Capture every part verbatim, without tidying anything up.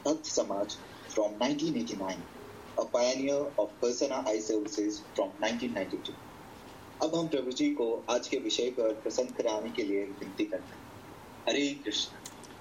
Bhakt Samaj from nineteen eighty-nine, a pioneer of Persona Eye Services from nineteen ninety-two. अब हम प्रभु जी को आज के विषय पर प्रसन्न कराने के लिए विनती करते हैं। हरे कृष्ण।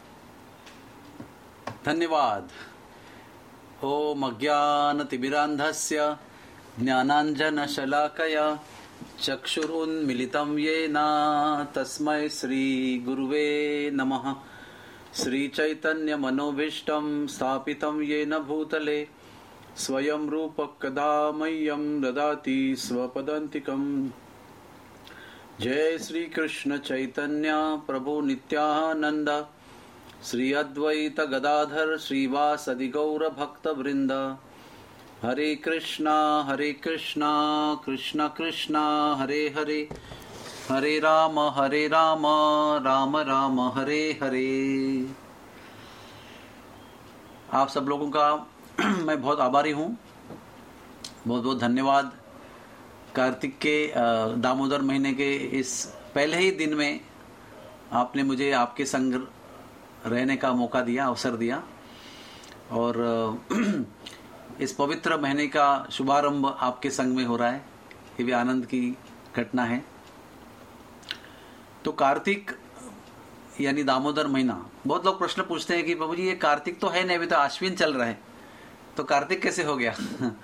धन्यवाद। ओम अज्ञानतिमिरान्धस्य ज्ञानाञ्जनशलाकया चक्षुरुन्मिलितं येन तस्मै श्रीगुरुवे नमः। श्रीचैतन्यमनोभीष्टं स्थापितं येन भूतले स्वयं रूपः कदा मह्यं ददाति स्वपदान्तिकम्। जय श्री कृष्ण चैतन्य प्रभु नित्यानंद श्री अद्वैत गदाधर श्रीवासदि गौर भक्त वृंद। हरे कृष्णा हरे कृष्णा कृष्णा कृष्णा हरे हरे, हरे राम हरे राम राम राम हरे हरे। आप सब लोगों का मैं बहुत आभारी हूँ, बहुत बहुत धन्यवाद। कार्तिक के दामोदर महीने के इस पहले ही दिन में आपने मुझे आपके संग रहने का मौका दिया, अवसर दिया, और इस पवित्र महीने का शुभारंभ आपके संग में हो रहा है। ये भी आनंद की घटना है। तो कार्तिक यानी दामोदर महीना, बहुत लोग प्रश्न पूछते हैं कि बाबू जी ये कार्तिक तो है नहीं, अभी तो आश्विन चल रहा है, तो कार्तिक कैसे हो गया?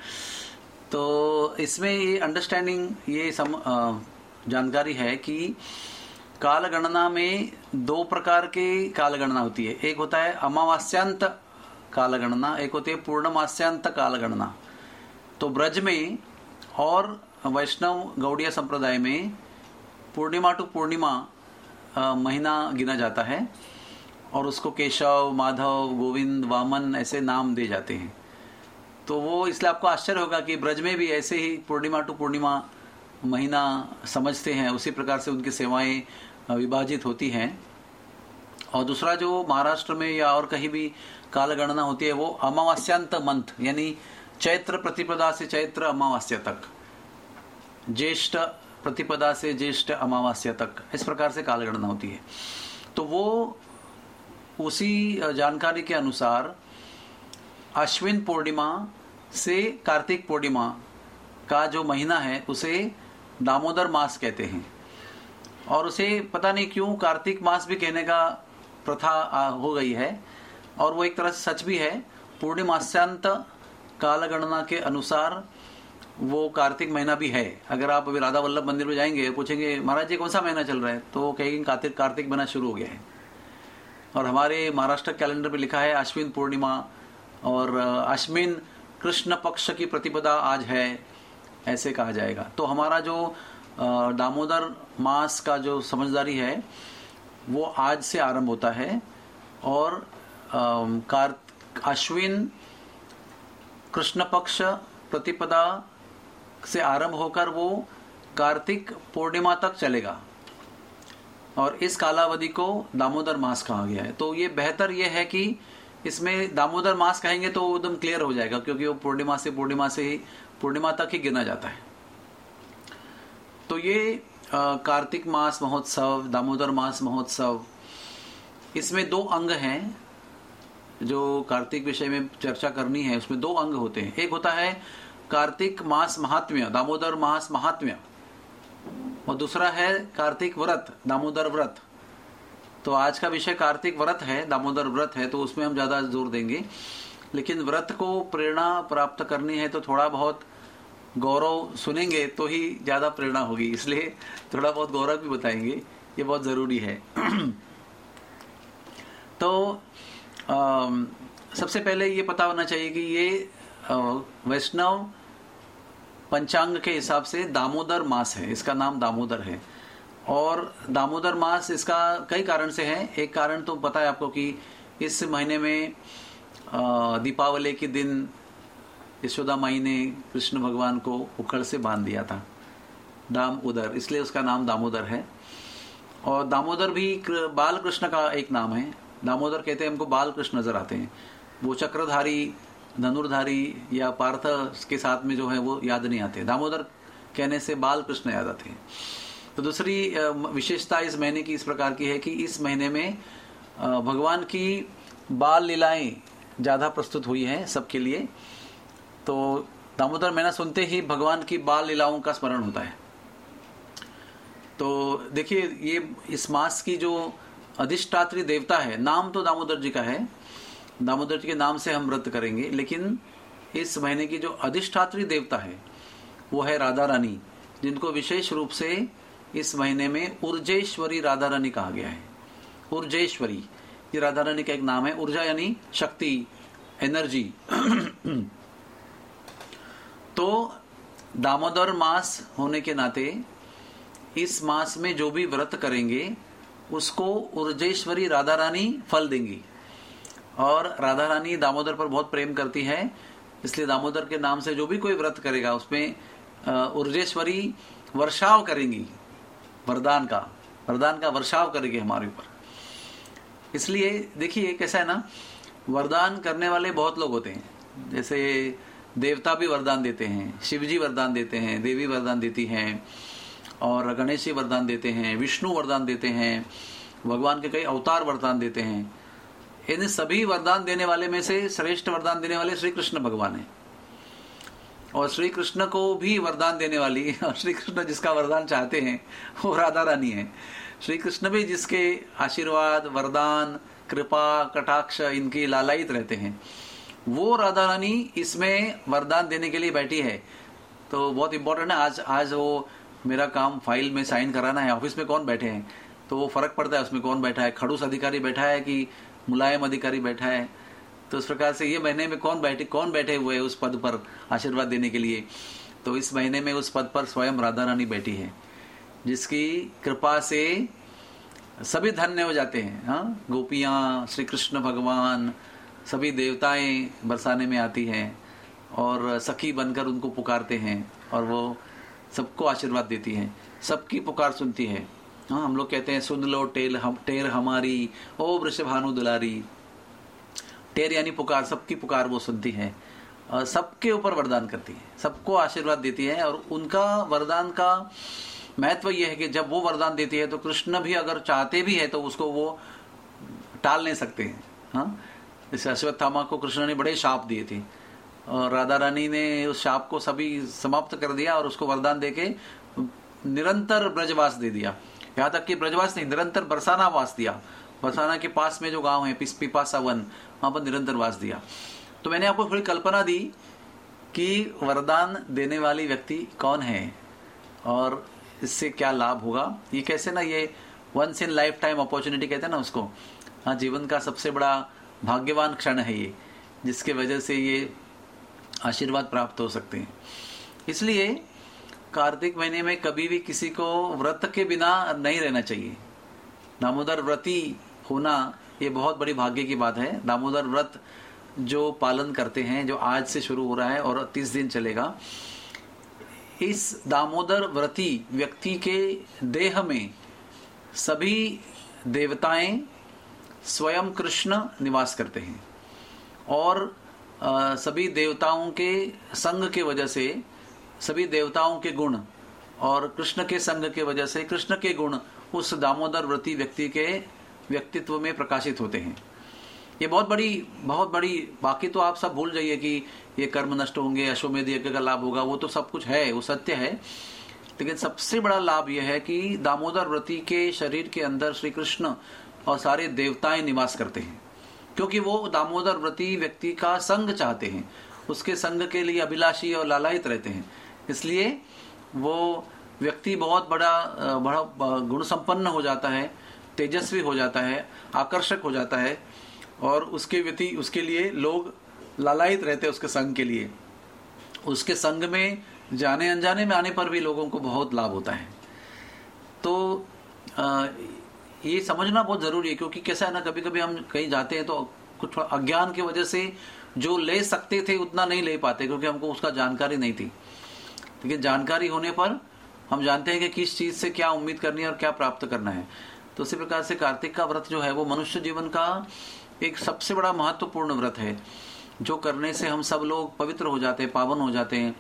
तो इसमें ये अंडरस्टैंडिंग, ये सम, जानकारी है कि काल गणना में दो प्रकार की काल गणना होती है। एक होता है अमावास्यांत काल गणना, एक होती है पूर्णमास्यांत काल गणना। तो ब्रज में और वैष्णव गौड़िया संप्रदाय में पूर्णिमा टू पूर्णिमा महीना गिना जाता है और उसको केशव, माधव, गोविंद, वामन ऐसे नाम दे जाते हैं। तो वो इसलिए आपको आश्चर्य होगा कि ब्रज में भी ऐसे ही पूर्णिमा टू पूर्णिमा महीना समझते हैं, उसी प्रकार से उनकी सेवाएं विभाजित होती हैं। और दूसरा जो महाराष्ट्र में या और कहीं भी काल गणना होती है वो अमावास्यांत मंथ, यानी चैत्र प्रतिपदा से चैत्र अमावस्या तक, ज्येष्ठ प्रतिपदा से ज्येष्ठ अमावस्या तक, इस प्रकार से काल गणना होती है। तो वो उसी जानकारी के अनुसार अश्विन पूर्णिमा से कार्तिक पूर्णिमा का जो महीना है उसे दामोदर मास कहते हैं। और उसे पता नहीं क्यों कार्तिक मास भी कहने का प्रथा हो गई है, और वो एक तरह से सच भी है। पूर्णिमास्यांत काल गणना के अनुसार वो कार्तिक महीना भी है। अगर आप अभी राधा वल्लभ मंदिर में जाएंगे, पूछेंगे महाराज जी कौन सा महीना चल रहा है, तो वो कहेंगे कार्तिक कार्तिक महीना शुरू हो गया है। और हमारे महाराष्ट्र कैलेंडर पे लिखा है अश्विन पूर्णिमा, और अश्विन कृष्ण पक्ष की प्रतिपदा आज है, ऐसे कहा जाएगा। तो हमारा जो दामोदर मास का जो समझदारी है वो आज से आरंभ होता है, और कार्त अश्विन कृष्ण पक्ष प्रतिपदा से आरंभ होकर वो कार्तिक पूर्णिमा तक चलेगा, और इस कालावधि को दामोदर मास कहा गया है। तो ये बेहतर ये है कि इसमें दामोदर मास कहेंगे तो एकदम क्लियर हो जाएगा, क्योंकि वो पूर्णिमा से पूर्णिमा से ही पूर्णिमा तक ही गिना जाता है। तो ये कार्तिक मास महोत्सव, दामोदर मास महोत्सव, इसमें दो अंग हैं जो कार्तिक विषय में चर्चा करनी है। उसमें दो अंग होते हैं। एक होता है कार्तिक मास महात्म्य, दामोदर मास महात्म्य, और दूसरा है कार्तिक व्रत, दामोदर व्रत। तो आज का विषय कार्तिक व्रत है, दामोदर व्रत है, तो उसमें हम ज्यादा जोर देंगे। लेकिन व्रत को प्रेरणा प्राप्त करनी है तो थोड़ा बहुत गौरव सुनेंगे तो ही ज्यादा प्रेरणा होगी, इसलिए थोड़ा बहुत गौरव भी बताएंगे, ये बहुत जरूरी है। तो आ, सबसे पहले ये पता होना चाहिए कि ये वैष्णव पंचांग के हिसाब से दामोदर मास है, इसका नाम दामोदर है। और दामोदर मास इसका कई कारण से है। एक कारण तो पता है आपको कि इस महीने में दीपावली के दिन यशोदा माई ने कृष्ण भगवान को उखड़ से बांध दिया था, दाम उदर, इसलिए उसका नाम दामोदर है। और दामोदर भी बाल कृष्ण का एक नाम है। दामोदर कहते हैं हमको बाल कृष्ण नजर आते हैं, वो चक्रधारी, धनुर्धारी या पार्थ के साथ में जो है वो याद नहीं आते। दामोदर कहने से बाल कृष्ण याद आते हैं। तो दूसरी विशेषता इस महीने की इस प्रकार की है कि इस महीने में भगवान की बाल लीलाएं ज़्यादा प्रस्तुत हुई हैं सबके लिए। तो दामोदर महीना सुनते ही भगवान की बाल लीलाओं का स्मरण होता है। तो देखिए, ये इस मास की जो अधिष्ठात्री देवता है, नाम तो दामोदर जी का है, दामोदर जी के नाम से हम व्रत करेंगे, लेकिन इस महीने की जो अधिष्ठात्री देवता है वो है राधा रानी, जिनको विशेष रूप से इस महीने में ऊर्जेश्वरी राधा रानी कहा गया है। ऊर्जेश्वरी ये राधा रानी का एक नाम है। ऊर्जा यानी शक्ति, एनर्जी। तो दामोदर मास होने के नाते इस मास में जो भी व्रत करेंगे उसको ऊर्जेश्वरी राधा रानी फल देंगी। और राधा रानी दामोदर पर बहुत प्रेम करती है, इसलिए दामोदर के नाम से जो भी कोई व्रत करेगा उसमें ऊर्जेश्वरी वर्षाव करेंगी, वरदान का वरदान का वर्षाव करेंगे हमारे ऊपर। इसलिए देखिए कैसा है ना, वरदान करने वाले बहुत लोग होते हैं। जैसे देवता भी वरदान देते हैं, शिवजी वरदान देते हैं, देवी वरदान देती हैं, और गणेश जी वरदान देते हैं, विष्णु वरदान देते हैं, भगवान के कई अवतार वरदान देते हैं। इन सभी वरदान देने वाले में से श्रेष्ठ वरदान देने वाले श्री कृष्ण भगवान हैं। और श्री कृष्ण को भी वरदान देने वाली, और श्री कृष्ण जिसका वरदान चाहते हैं वो राधा रानी है। श्री कृष्ण भी जिसके आशीर्वाद, वरदान, कृपा, कटाक्ष इनकी लालायित रहते हैं, वो राधा रानी इसमें वरदान देने के लिए बैठी है। तो बहुत इंपॉर्टेंट है। आज आज वो मेरा काम फाइल में साइन कराना है, ऑफिस में कौन बैठे हैं तो वो फर्क पड़ता है उसमें कौन बैठा है, खड़ूस अधिकारी बैठा है कि मुलायम अधिकारी बैठा है। तो इस प्रकार से ये महीने में कौन बैठे कौन बैठे हुए हैं उस पद पर आशीर्वाद देने के लिए। तो इस महीने में उस पद पर स्वयं राधा रानी बैठी है, जिसकी कृपा से सभी धन्य हो जाते हैं। हाँ, गोपियाँ, श्री कृष्ण भगवान, सभी देवताएं बरसाने में आती हैं और सखी बनकर उनको पुकारते हैं, और वो सबको आशीर्वाद देती हैं, सबकी पुकार सुनती है। हाँ, हम लोग कहते हैं सुन लो टेल हम टेर हमारी, ओ वृषभानु दुलारी। टेर यानी पुकार, सबकी पुकार वो सुनती है, और सबके ऊपर वरदान करती है, सबको आशीर्वाद देती है। और उनका वरदान का महत्व यह है कि जब वो वरदान देती है तो कृष्ण भी अगर चाहते भी है तो उसको वो टाल नहीं सकते हैं। हाँ, जैसे अश्वत्थामा को कृष्ण ने बड़े शाप दिए थे, और राधा रानी ने उस शाप को सभी समाप्त कर दिया और उसको वरदान देके निरंतर ब्रजवास दे दिया। यहाँ तक कि ब्रजवास नहीं, निरंतर बरसाना वास दिया। बरसाना के पास में जो गांव है पिपासा वन, वहां पर निरंतर वास दिया। तो मैंने आपको थोड़ी कल्पना दी कि वरदान देने वाली व्यक्ति कौन है और इससे क्या लाभ होगा। ये कैसे ना, ये once in lifetime opportunity कहते हैं ना उसको। हाँ, जीवन का सबसे बड़ा भाग्यवान क्षण है ये, जिसके वजह से ये आशीर्वाद प्राप्त हो सकते हैं। इसलिए कार्तिक महीने में कभी भी किसी को व्रत के बिना नहीं रहना चाहिए। दामोदर व्रती होना ये बहुत बड़ी भाग्य की बात है। दामोदर व्रत जो पालन करते हैं, जो आज से शुरू हो रहा है और तीस दिन चलेगा, इस दामोदर व्रती व्यक्ति के देह में सभी देवताएं स्वयं कृष्ण निवास करते हैं, और आ, सभी देवताओं के संग के वजह से सभी देवताओं के गुण और कृष्ण के संग के वजह से कृष्ण के गुण उस दामोदर व्रती व्यक्ति के व्यक्तित्व में प्रकाशित होते हैं। ये बहुत बड़ी बहुत बड़ी बाकी तो आप सब भूल जाइए कि ये कर्म नष्ट होंगे, अश्वमेध यज्ञ का लाभ होगा, वो तो सब कुछ है, वो सत्य है। लेकिन सबसे बड़ा लाभ यह है कि दामोदर व्रती के शरीर के अंदर श्री कृष्ण और सारे देवताएं निवास करते हैं, क्योंकि वो दामोदर व्रती व्यक्ति का संग चाहते हैं, उसके संग के लिए अभिलाषी और लालायित रहते हैं। इसलिए वो व्यक्ति बहुत बड़ा बड़ा गुण संपन्न हो जाता है, तेजस्वी हो जाता है, आकर्षक हो जाता है, और उसके व्यक्ति उसके लिए लोग लालायित रहते हैं उसके संग के लिए। उसके संग में जाने अनजाने में आने पर भी लोगों को बहुत लाभ होता है। तो आ, ये समझना बहुत जरूरी है, क्योंकि कैसा है ना, कभी कभी हम कहीं जाते हैं तो कुछ अज्ञान की वजह से जो ले सकते थे उतना नहीं ले पाते, क्योंकि हमको उसका जानकारी नहीं थी। लेकिन जानकारी होने पर हम जानते हैं कि किस चीज से क्या उम्मीद करनी है और क्या प्राप्त करना है। तो इसी प्रकार से कार्तिक का व्रत जो है वो मनुष्य जीवन का एक सबसे बड़ा महत्वपूर्ण व्रत है, जो करने से हम सब लोग पवित्र हो जाते हैं, पावन हो जाते हैं,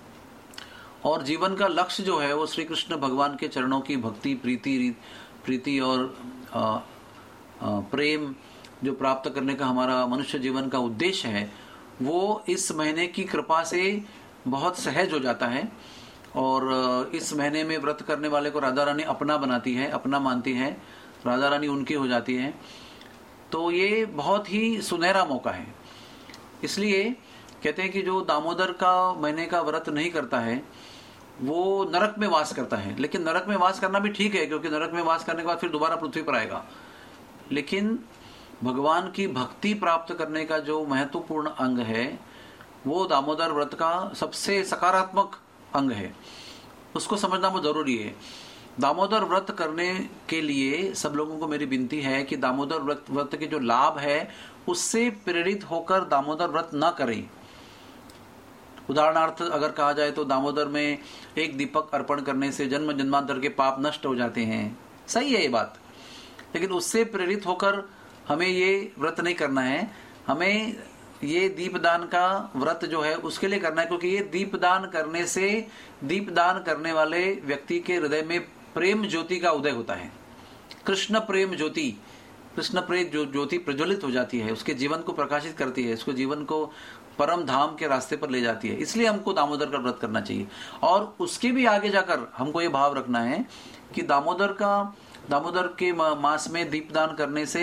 और जीवन का लक्ष्य जो है वो श्री कृष्ण भगवान के चरणों की भक्ति, प्रीति प्रीति और आ, आ, प्रेम जो प्राप्त करने का हमारा मनुष्य जीवन का उद्देश्य है, वो इस महीने की कृपा से बहुत सहज हो जाता है। और इस महीने में व्रत करने वाले को राधा रानी अपना बनाती है, अपना मानती है, राधा रानी उनकी हो जाती है। तो ये बहुत ही सुनहरा मौका है। इसलिए कहते हैं कि जो दामोदर का महीने का व्रत नहीं करता है वो नरक में वास करता है। लेकिन नरक में वास करना भी ठीक है, क्योंकि नरक में वास करने के बाद फिर दोबारा पृथ्वी पर आएगा। लेकिन भगवान की भक्ति प्राप्त करने का जो महत्वपूर्ण अंग है वो दामोदर व्रत का सबसे सकारात्मक अंग है, उसको समझना बहुत जरूरी है। दामोदर व्रत करने के लिए सब लोगों को मेरी विनती है कि दामोदर व्रत व्रत के जो लाभ है उससे प्रेरित होकर दामोदर व्रत न करें। उदाहरणार्थ अगर कहा जाए तो दामोदर में एक दीपक अर्पण करने से जन्म जन्मांतर के पाप नष्ट हो जाते हैं, सही है ये बात। लेकिन उससे प्रेरित होकर हमें ये व्रत नहीं करना है। हमें ये दीपदान का व्रत जो है उसके लिए करना है, क्योंकि ये दीपदान करने से दीपदान करने वाले व्यक्ति के हृदय में प्रेम ज्योति का उदय होता है। कृष्ण प्रेम ज्योति, कृष्ण प्रेम जो ज्योति प्रज्वलित हो जाती है, उसके जीवन को प्रकाशित करती है, उसको जीवन को परम धाम के रास्ते पर ले जाती है। इसलिए हमको दामोदर का व्रत करना चाहिए। और उसके भी आगे जाकर हमको ये भाव रखना है कि दामोदर का दामोदर के मास में दीपदान करने से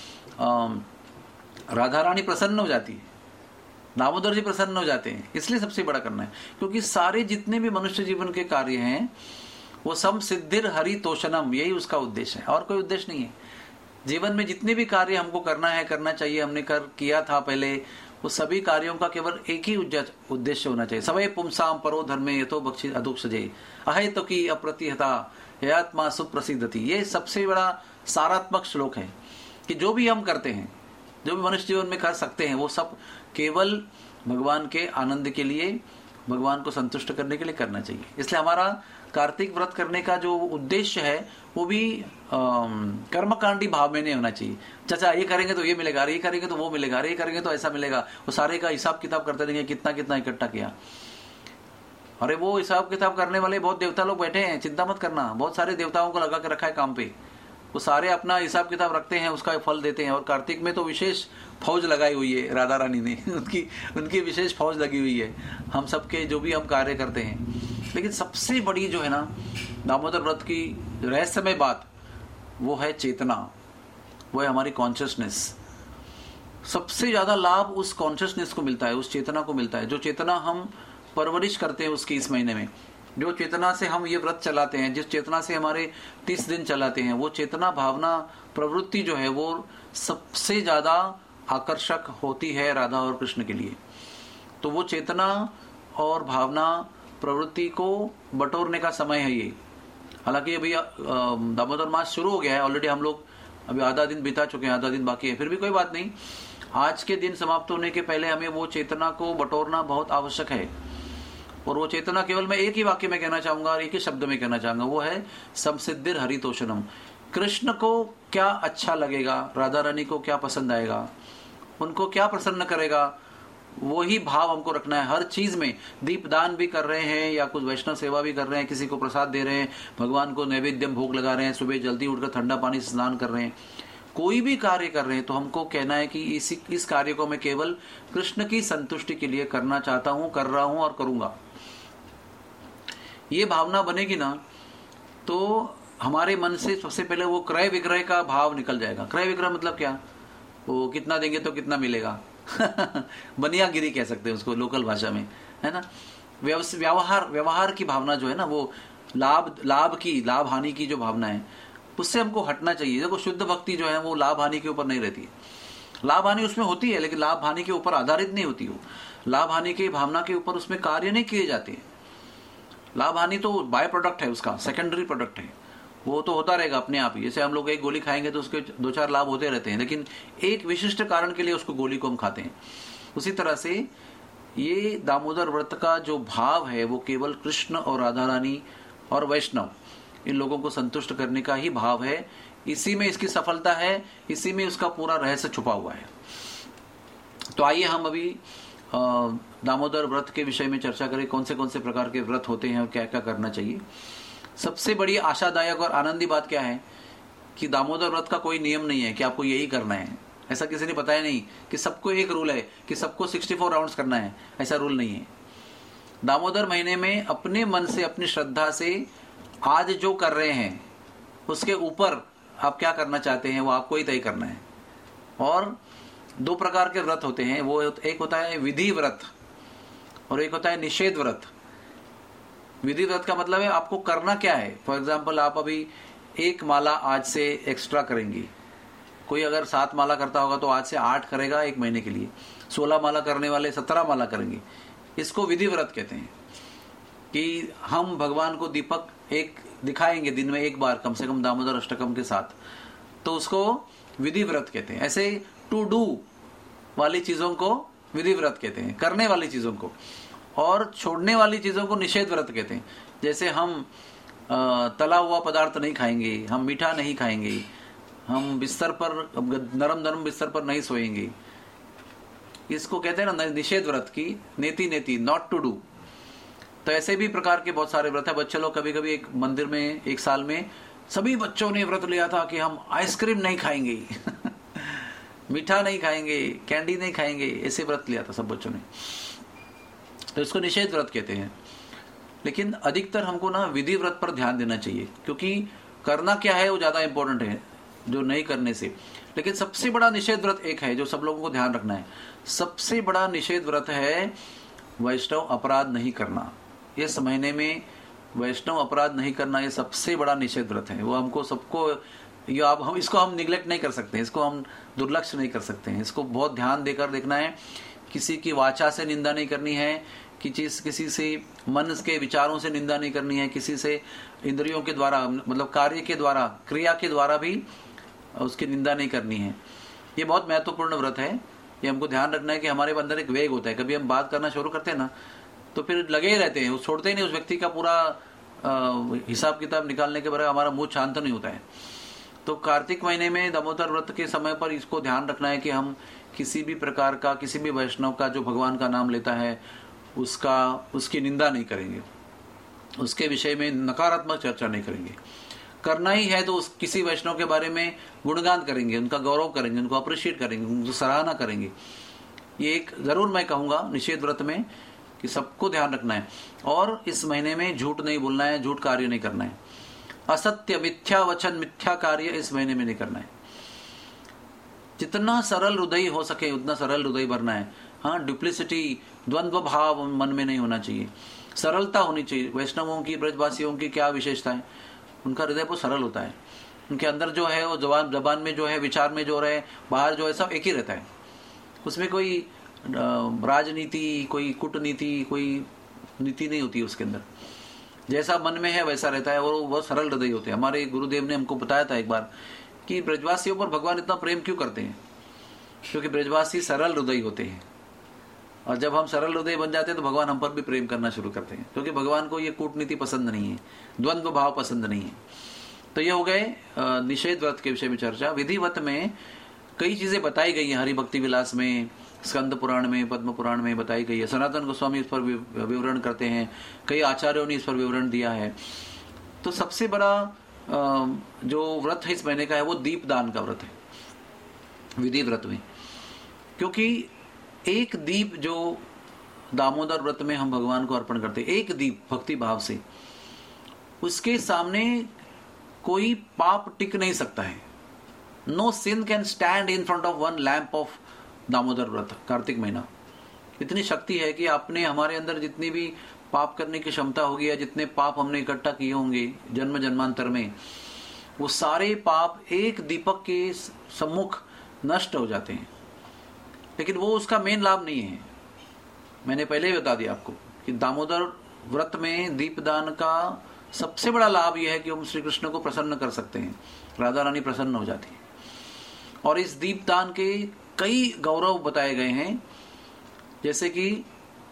राधा रानी प्रसन्न हो जाती है, दामोदर जी प्रसन्न हो जाते हैं। इसलिए सबसे बड़ा करना है, क्योंकि सारे जितने भी मनुष्य जीवन के कार्य हैं वो सम सिद्धिर हरि तोषणम, यही उसका उद्देश्य है और कोई उद्देश्य नहीं है। जीवन में जितने भी कार्य हमको करना है, करना चाहिए, हमने कर किया था पहले, वो सभी कार्यों का केवल एक ही उद्देश्य होना चाहिए। सवै पुंसाम परो धर्मे यथो बक्षि अधुक्षजे अहेतु की अप्रतिहता यत्मा सुप्रसिद्धति। ये सबसे बड़ा सारात्मक श्लोक है कि जो भी हम करते हैं, जो भी मनुष्य जीवन में कर सकते हैं, वो सब केवल भगवान के आनंद के लिए, भगवान को संतुष्ट करने के लिए करना चाहिए। इसलिए हमारा कार्तिक व्रत करने का जो उद्देश्य है वो भी कर्मकांडी भाव में नहीं होना चाहिए। चाचा ये करेंगे तो ये मिलेगा, ये करेंगे तो वो मिलेगा, ये करेंगे तो ऐसा मिलेगा, वो सारे का हिसाब किताब करते रहेंगे कितना कितना इकट्ठा किया। अरे वो हिसाब किताब करने वाले बहुत देवता लोग बैठे हैं, चिंता मत करना, बहुत सारे देवताओं को लगा के रखा है काम पे, वो सारे अपना हिसाब किताब रखते हैं, उसका फल देते हैं। और कार्तिक में तो विशेष फौज लगाई हुई है राधा रानी ने, उनकी उनकी विशेष फौज लगी हुई है हम सबके जो भी हम कार्य करते हैं। लेकिन सबसे बड़ी जो है ना दामोदर व्रत की रहस्यमय बात वो है चेतना, वो है हमारी कॉन्शियसनेस। सबसे ज्यादा लाभ उस कॉन्शियसनेस को मिलता है, उस चेतना को मिलता है, जो चेतना हम परवरिश करते हैं उसकी इस महीने में, जो चेतना से हम ये व्रत चलाते हैं, जिस चेतना से हमारे तीस दिन चलाते हैं, वो चेतना भावना प्रवृत्ति जो है वो सबसे ज्यादा आकर्षक होती है राधा और कृष्ण के लिए। तो वो चेतना और भावना प्रवृत्ति को बटोरने का समय है ये। हालांकि अभी दामोदर मास शुरू हो गया है ऑलरेडी, हम लोग अभी आधा दिन बिता चुके हैं, आधा दिन बाकी है, फिर भी कोई बात नहीं। आज के दिन समाप्त होने के पहले हमें वो चेतना को बटोरना बहुत आवश्यक है। और वो चेतना केवल मैं एक ही वाक्य में कहना चाहूंगा और एक ही शब्द में कहना चाहूंगा, वो है समसिद्धिर हरितोषणम। कृष्ण को क्या अच्छा लगेगा, राधा रानी को क्या पसंद आएगा, उनको क्या प्रसन्न करेगा, वही भाव हमको रखना है हर चीज में। दीपदान भी कर रहे हैं या कुछ वैष्णव सेवा भी कर रहे हैं, किसी को प्रसाद दे रहे हैं, भगवान को नैवेद्यम भोग लगा रहे हैं, सुबह जल्दी उठकर ठंडा पानी से स्नान कर रहे हैं, कोई भी कार्य कर रहे हैं, तो हमको कहना है कि इस इस कार्य को मैं केवल कृष्ण की संतुष्टि के लिए करना चाहता हूं, कर रहा हूं और करूंगा। ये भावना बनेगी ना तो हमारे मन से सबसे पहले वो क्रय विक्रय का भाव निकल जाएगा। क्रय विक्रय मतलब क्या, वो कितना देंगे तो कितना मिलेगा बनियागिरी कह सकते हैं उसको लोकल भाषा में, है ना। व्यवहार व्यवहार की भावना जो है ना, वो लाभ लाभ की लाभ हानि की जो भावना है, उससे हमको हटना चाहिए। देखो शुद्ध भक्ति जो है वो लाभ हानि के ऊपर नहीं रहती है। लाभ हानि उसमें होती है लेकिन लाभ हानि के ऊपर आधारित नहीं होती। वो लाभ हानि की भावना के ऊपर उसमें कार्य नहीं किए जाते। लाभ हानि तो बाय प्रोडक्ट है, उसका सेकेंडरी प्रोडक्ट है, वो तो होता रहेगा अपने आप ही। जैसे हम लोग एक गोली खाएंगे तो उसके दो चार लाभ होते रहते हैं, लेकिन एक विशिष्ट कारण के लिए उसको गोली को हम खाते हैं। उसी तरह से ये दामोदर व्रत का जो भाव है वो केवल कृष्ण और राधा रानी और वैष्णव इन लोगों को संतुष्ट करने का ही भाव है। इसी में इसकी सफलता है, इसी में उसका पूरा रहस्य छुपा हुआ है। तो आइए हम अभी दामोदर व्रत के विषय में चर्चा करें, कौन से कौन से प्रकार के व्रत होते हैं और क्या क्या करना चाहिए। सबसे बड़ी आशादायक और आनंदी बात क्या है कि दामोदर व्रत का कोई नियम नहीं है कि आपको यही करना है, ऐसा किसी ने बताया नहीं कि सबको एक रूल है कि सबको चौंसठ राउंड्स करना है, ऐसा रूल नहीं है। दामोदर महीने में अपने मन से, अपनी श्रद्धा से आज जो कर रहे हैं उसके ऊपर आप क्या करना चाहते हैं वो आपको ही तय करना है। और दो प्रकार के व्रत होते हैं, वो एक होता है विधि व्रत और एक होता है निषेध व्रत। विधि व्रत का मतलब है आपको करना क्या है। फॉर एग्जाम्पल आप अभी एक माला आज से एक्स्ट्रा करेंगे, कोई अगर सात माला करता होगा तो आज से आठ करेगा एक महीने के लिए, सोलह माला करने वाले सत्रह माला करेंगे। इसको विधि व्रत कहते हैं कि हम भगवान को दीपक एक दिखाएंगे दिन में एक बार कम से कम दामोदर अष्टकम के साथ, तो उसको विधि व्रत कहते हैं। ऐसे टू डू वाली चीजों को विधि व्रत कहते हैं, करने वाली चीजों को, और छोड़ने वाली चीजों को निषेध व्रत कहते हैं। जैसे हम तला हुआ पदार्थ नहीं खाएंगे, हम मीठा नहीं खाएंगे, हम बिस्तर पर नरम नरम बिस्तर पर नहीं सोएंगे, इसको कहते हैं ना निषेध व्रत की नेति नेति, नॉट टू डू। तो ऐसे भी प्रकार के बहुत सारे व्रत है। बच्चे लोग कभी कभी एक मंदिर में एक साल में सभी बच्चों ने व्रत लिया था कि हम आइसक्रीम नहीं खाएंगे मीठा नहीं खाएंगे, कैंडी नहीं खाएंगे, ऐसे व्रत लिया था सब बच्चों ने, तो इसको निषेध व्रत कहते हैं। लेकिन अधिकतर हमको ना विधि व्रत पर ध्यान देना चाहिए, क्योंकि करना क्या है वो ज्यादा इंपॉर्टेंट है जो नहीं करने से। लेकिन सबसे बड़ा निषेध व्रत एक है जो सब लोगों को ध्यान रखना है। सबसे बड़ा निषेध व्रत है वैष्णव अपराध नहीं करना। इस महीने में वैष्णव अपराध नहीं करना, ये सबसे बड़ा निषेध व्रत है। वो हमको सबको, ये आप हम इसको हम निगलेक्ट नहीं कर सकते, इसको हम दुर्लक्ष्य नहीं कर सकते हैं, इसको बहुत ध्यान देकर देखना है। किसी की वाचा से निंदा नहीं करनी है, किसी किसी से मन के विचारों से निंदा नहीं करनी है, किसी से इंद्रियों के द्वारा मतलब कार्य के द्वारा, क्रिया के द्वारा भी उसकी निंदा नहीं करनी है। ये बहुत महत्वपूर्ण व्रत है। ये हमको ध्यान रखना है कि हमारे अंदर एक वेग होता है, कभी हम बात करना शुरू करते हैं ना तो फिर लगे ही रहते हैं, वो छोड़ते ही नहीं उस व्यक्ति का पूरा हिसाब किताब निकालने के बाद हमारा मुंह शांत नहीं होता है। तो कार्तिक महीने में दामोदर व्रत के समय पर इसको ध्यान रखना है कि हम किसी भी प्रकार का, किसी भी वैष्णव का जो भगवान का नाम लेता है उसका उसकी निंदा नहीं करेंगे, उसके विषय में नकारात्मक चर्चा नहीं करेंगे। करना ही है तो उस किसी वैष्णव के बारे में गुणगान करेंगे, उनका गौरव करेंगे, उनको अप्रिशिएट करेंगे, उनको सराहना करेंगे। ये एक जरूर मैं कहूंगा निषेध व्रत में कि सबको ध्यान रखना है। और इस महीने में झूठ नहीं बोलना है, झूठ कार्य नहीं करना है, असत्य मिथ्या वचन मिथ्या कार्य इस महीने में नहीं करना है। जितना सरल हृदय हो सके उतना सरल हृदय भरना है। हाँ, डुप्लिसिटी, द्वंद्व भाव मन में नहीं होना चाहिए, सरलता होनी चाहिए। वैष्णवों की, ब्रजवासियों की क्या विशेषता है, उनका हृदय बहुत सरल होता है। उनके अंदर जो है वो जबान जबान में जो है, विचार में जो रहे, बाहर जो है सब एक ही रहता है। उसमें कोई राजनीति, कोई कूटनीति, कोई नीति नहीं होती उसके अंदर। जैसा मन में है वैसा रहता है, और बहुत सरल हृदय होते हैं। हमारे गुरुदेव ने हमको बताया था एक बार कि ब्रजवासियों पर भगवान इतना प्रेम क्यों करते हैं, क्योंकि ब्रजवासी सरल हृदय होते हैं। और जब हम सरल हृदय बन जाते हैं तो भगवान हम पर भी प्रेम करना शुरू करते हैं, क्योंकि भगवान को ये कूटनीति पसंद नहीं है, द्वंद्व भाव पसंद नहीं है। तो ये हो गए निषेध व्रत के विषय में चर्चा। विधिवत में कई चीजें बताई गई हैं, हरि भक्ति विलास में, स्कंद पुराण में, पद्म पुराण में बताई गई है। सनातन गोस्वामी इस पर विवरण करते हैं, कई आचार्यों ने इस पर विवरण दिया है। तो सबसे बड़ा जो व्रत है इस महीने का है वो दीपदान का व्रत है विधि व्रत में। क्योंकि एक दीप जो दामोदर व्रत में हम भगवान को अर्पण करते हैं, एक दीप भक्ति भाव से, उसके सामने कोई पाप टिक नहीं सकता है। No sin can stand in front of one lamp of Damodar व्रत। कार्तिक महीना इतनी शक्ति है कि आपने, हमारे अंदर जितनी भी पाप करने की क्षमता होगी या जितने पाप हमने इकट्ठा किए होंगे जन्म जन्मांतर में, वो सारे पाप एक दीपक के सम्मुख नष्ट हो जाते हैं। लेकिन वो उसका मेन लाभ नहीं है। मैंने पहले ही बता दिया आपको कि दामोदर व्रत में दीपदान का सबसे बड़ा लाभ यह है कि हम श्री कृष्ण को प्रसन्न कर सकते हैं, राधा रानी प्रसन्न हो जाती है। और इस दीपदान के कई गौरव बताए गए हैं, जैसे कि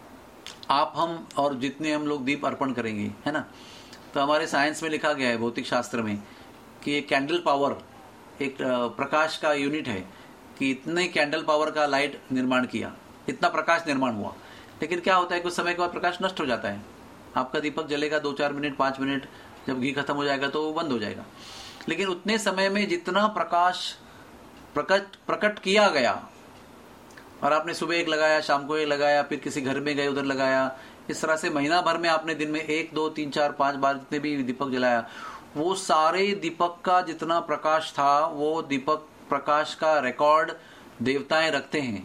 आप, हम और जितने हम लोग दीप अर्पण करेंगे, है ना, तो हमारे साइंस में लिखा गया है, भौतिक शास्त्र में, कि एक कैंडल पावर, एक प्रकाश का यूनिट है कि इतने कैंडल पावर का लाइट निर्माण किया, इतना प्रकाश निर्माण हुआ। लेकिन क्या होता है, कुछ समय के बाद प्रकाश नष्ट हो जाता है। आपका दीपक जलेगा दो चार मिनट, पांच मिनट, जब घी खत्म हो जाएगा तो वो बंद हो जाएगा। लेकिन उतने समय में जितना प्रकाश प्रकट प्रकट किया गया, और आपने सुबह एक लगाया, शाम को एक लगाया, फिर किसी घर में गए उधर लगाया, इस तरह से महीना भर में आपने दिन में एक दो तीन चार पांच बार जितने भी दीपक जलाया, वो सारे दीपक का जितना प्रकाश था वो दीपक प्रकाश का रिकॉर्ड देवताएं रखते हैं।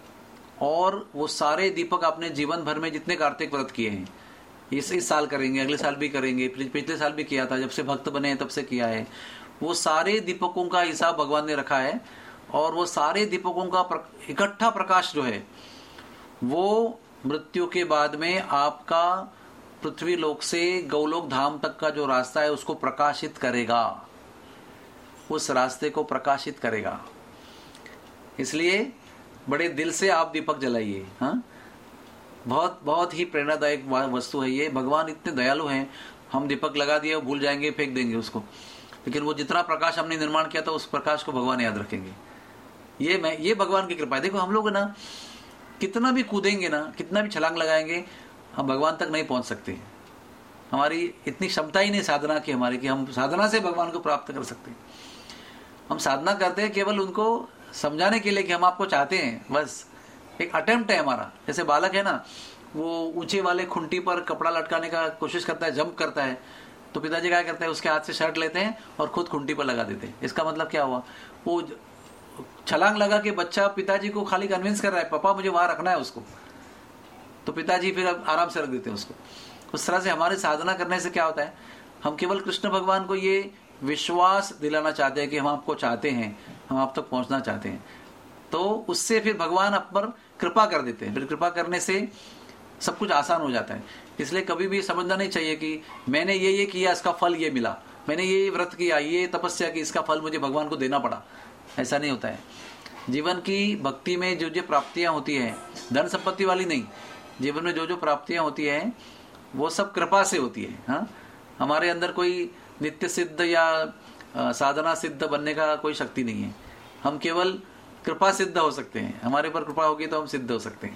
और वो सारे दीपक आपने जीवन भर में जितने कार्तिक व्रत किए हैं, इस इस साल करेंगे, अगले साल भी करेंगे, पिछले साल भी किया था, जब से भक्त बने तब से किया है, वो सारे दीपकों का हिसाब भगवान ने रखा है। और वो सारे दीपकों का इकट्ठा प्रकाश जो है वो मृत्यु के बाद में आपका पृथ्वी लोक से गौलोक धाम तक का जो रास्ता है उसको प्रकाशित करेगा, उस रास्ते को प्रकाशित करेगा। इसलिए बड़े दिल से आप दीपक जलाइए। हाँ, बहुत बहुत ही प्रेरणादायक वस्तु है ये। भगवान इतने दयालु हैं, हम दीपक लगा दिए भूल जाएंगे, फेंक देंगे उसको, लेकिन वो जितना प्रकाश हमने निर्माण किया था उस प्रकाश को भगवान याद रखेंगे। ये मैं ये भगवान की कृपा है। देखो हम लोग ना कितना भी कूदेंगे ना, कितना भी छलांग लगाएंगे, हम भगवान तक नहीं पहुंच सकते। हमारी इतनी क्षमता ही नहीं साधना की हमारी कि हम साधना से भगवान को प्राप्त कर सकते। हम साधना करते हैं केवल उनको समझाने के लिए कि हम आपको चाहते हैं, बस एक अटेम्प्ट है हमारा। जैसे बालक है ना, वो ऊंचे वाले खुंटी पर कपड़ा लटकाने का कोशिश करता है, जंप करता है, तो पिताजी क्या करते हैं, उसके हाथ से शर्ट लेते हैं और खुद खुंटी पर लगा देते हैं। इसका मतलब क्या हुआ, वो छलांग लगा के बच्चा पिताजी को खाली कन्विंस कर रहा है, पापा मुझे वहां रखना है उसको, तो पिताजी फिर आराम से रख देते हैं उसको। उस तरह से हमारे साधना करने से क्या होता है, हम केवल कृष्ण भगवान को ये विश्वास दिलाना चाहते हैं कि हम आपको चाहते हैं, हम आप तक पहुंचना चाहते हैं, तो उससे फिर भगवान आप पर कृपा कर देते हैं। फिर कृपा करने से सब कुछ आसान हो जाता है। इसलिए कभी भी समझना नहीं चाहिए कि मैंने ये ये किया इसका फल ये मिला, मैंने ये व्रत किया, ये तपस्या की, इसका फल मुझे भगवान को देना पड़ा। ऐसा नहीं होता है। जीवन की भक्ति में जो जो प्राप्तियां होती है, धन संपत्ति वाली नहीं, जीवन में जो जो प्राप्तियां होती है वो सब कृपा से होती है। हाँ, हमारे अंदर कोई नित्य सिद्ध या साधना सिद्ध बनने का कोई शक्ति नहीं है। हम केवल कृपा सिद्ध हो सकते हैं, हमारे पर कृपा होगी तो हम सिद्ध हो सकते हैं।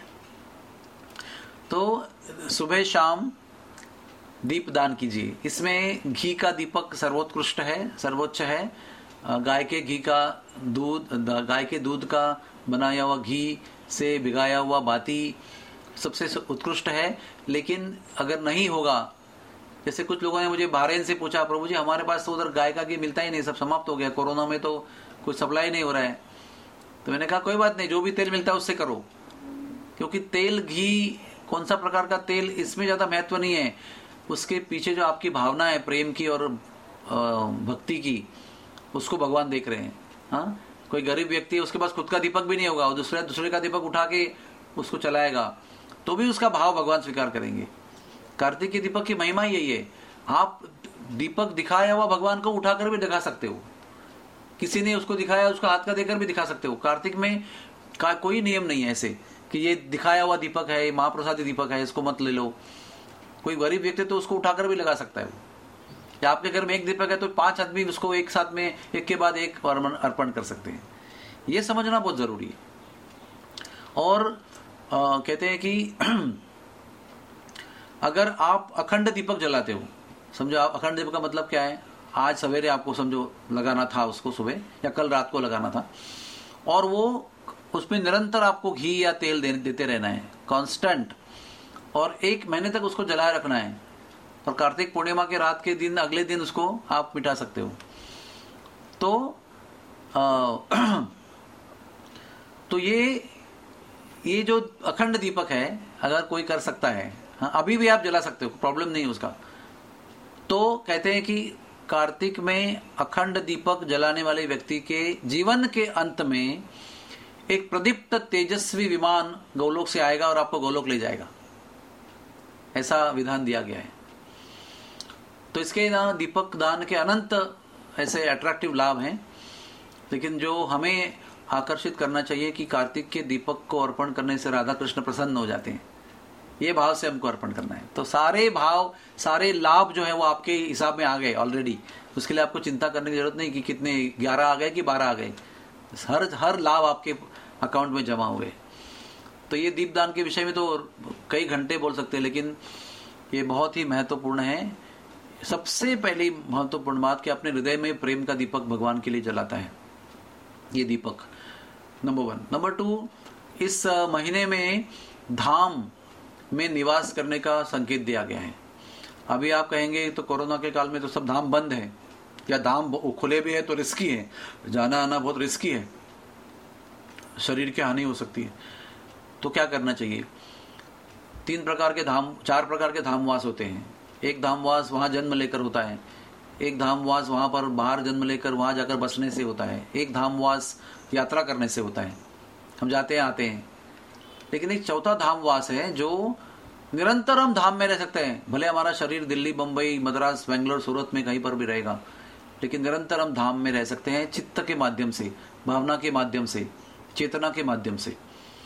तो सुबह शाम दीप दान कीजिए। इसमें घी का दीपक सर्वोत्कृष्ट है, सर्वोच्च है। गाय के घी का दूध, गाय के दूध का बनाया हुआ घी से भिगाया हुआ बाती सबसे उत्कृष्ट है। लेकिन अगर नहीं होगा, जैसे कुछ लोगों ने मुझे बहरीन से पूछा, प्रभु जी हमारे पास तो उधर गाय का घी मिलता ही नहीं, सब समाप्त हो गया, कोरोना में तो कुछ सप्लाई नहीं हो रहा है। तो मैंने कहा कोई बात नहीं, जो भी तेल मिलता है उससे करो, क्योंकि तेल, घी, कौन सा प्रकार का तेल, इसमें ज्यादा महत्व नहीं है। उसके पीछे जो आपकी भावना है प्रेम की और भक्ति की, उसको भगवान देख रहे हैं। हाँ, कोई गरीब व्यक्ति है, उसके पास खुद का दीपक भी नहीं होगा, और दूसरे दूसरे का दीपक उठा के उसको चलाएगा, तो भी उसका भाव भगवान स्वीकार करेंगे। कार्तिक के दीपक की महिमा यही है। आप दीपक दिखाया हुआ भगवान को उठाकर भी दिखा सकते हो, किसी ने उसको दिखाया उसका हाथ का देकर भी दिखा सकते हो। कार्तिक में का कोई नियम नहीं है ऐसे कि ये दिखाया हुआ दीपक है, महाप्रसादी दीपक है, इसको मत ले लो। कोई गरीब व्यक्ति तो उसको उठाकर भी लगा सकता है। या आपके घर में एक दीपक है तो पांच आदमी उसको एक साथ में एक के बाद एक अर्पण कर सकते हैं। ये समझना बहुत जरूरी है। और आ, कहते हैं कि अगर आप अखंड दीपक जलाते हो, समझो आप अखंड दीपक का मतलब क्या है, आज सवेरे आपको समझो लगाना था उसको सुबह, या कल रात को लगाना था, और वो उसमें निरंतर आपको घी या तेल दे, देते रहना है कांस्टेंट, और एक महीने तक उसको जलाए रखना है, और कार्तिक पूर्णिमा के रात के दिन अगले दिन उसको आप मिटा सकते हो। तो आ, तो ये ये जो अखंड दीपक है अगर कोई कर सकता है, हाँ, अभी भी आप जला सकते हो, प्रॉब्लम नहीं है उसका। तो कहते हैं कि कार्तिक में अखंड दीपक जलाने वाले व्यक्ति के जीवन के अंत में एक प्रदीप्त तेजस्वी विमान गोलोक से आएगा और आपको गोलोक ले जाएगा, ऐसा विधान दिया गया है। तो इसके ना दीपक दान के अनंत ऐसे अट्रैक्टिव लाभ हैं, लेकिन जो हमें आकर्षित करना चाहिए कि कार्तिक के दीपक को अर्पण करने से राधा कृष्ण प्रसन्न हो जाते हैं, ये भाव से हमको अर्पण करना है। तो सारे भाव, सारे लाभ जो है वो आपके हिसाब में आ गए ऑलरेडी। उसके लिए आपको चिंता करने की जरूरत नहीं कि कितने ग्यारह आ गए कि बारह आ गए, हर हर लाभ आपके अकाउंट में जमा हुए। तो ये दीपदान के विषय में तो कई घंटे बोल सकते हैं, लेकिन ये बहुत ही महत्वपूर्ण है। सबसे पहली महत्वपूर्ण बात कि अपने हृदय में प्रेम का दीपक भगवान के लिए जलाता है। ये दीपक नंबर वन। नंबर टू, इस महीने में धाम में निवास करने का संकेत दिया गया है। अभी आप कहेंगे तो कोरोना के काल में तो सब धाम बंद है, या धाम खुले भी है तो रिस्की है, जाना आना बहुत रिस्की है, शरीर की हानि हो सकती है। तो क्या करना चाहिए? तीन प्रकार के धाम, चार प्रकार के धामवास होते हैं। एक धामवास वहाँ जन्म लेकर होता है, एक धामवास वहाँ पर बाहर जन्म लेकर वहाँ जाकर बसने से होता है, एक धामवास यात्रा करने से होता है, हम जाते हैं आते हैं। लेकिन एक चौथा धामवास है जो निरंतर हम धाम में रह सकते हैं। भले हमारा शरीर दिल्ली, बम्बई, मद्रास, बेंगलोर, सूरत में कहीं पर भी रहेगा, लेकिन निरंतर हम धाम में रह सकते हैं, चित्त के माध्यम से, भावना के माध्यम से, चेतना के माध्यम से।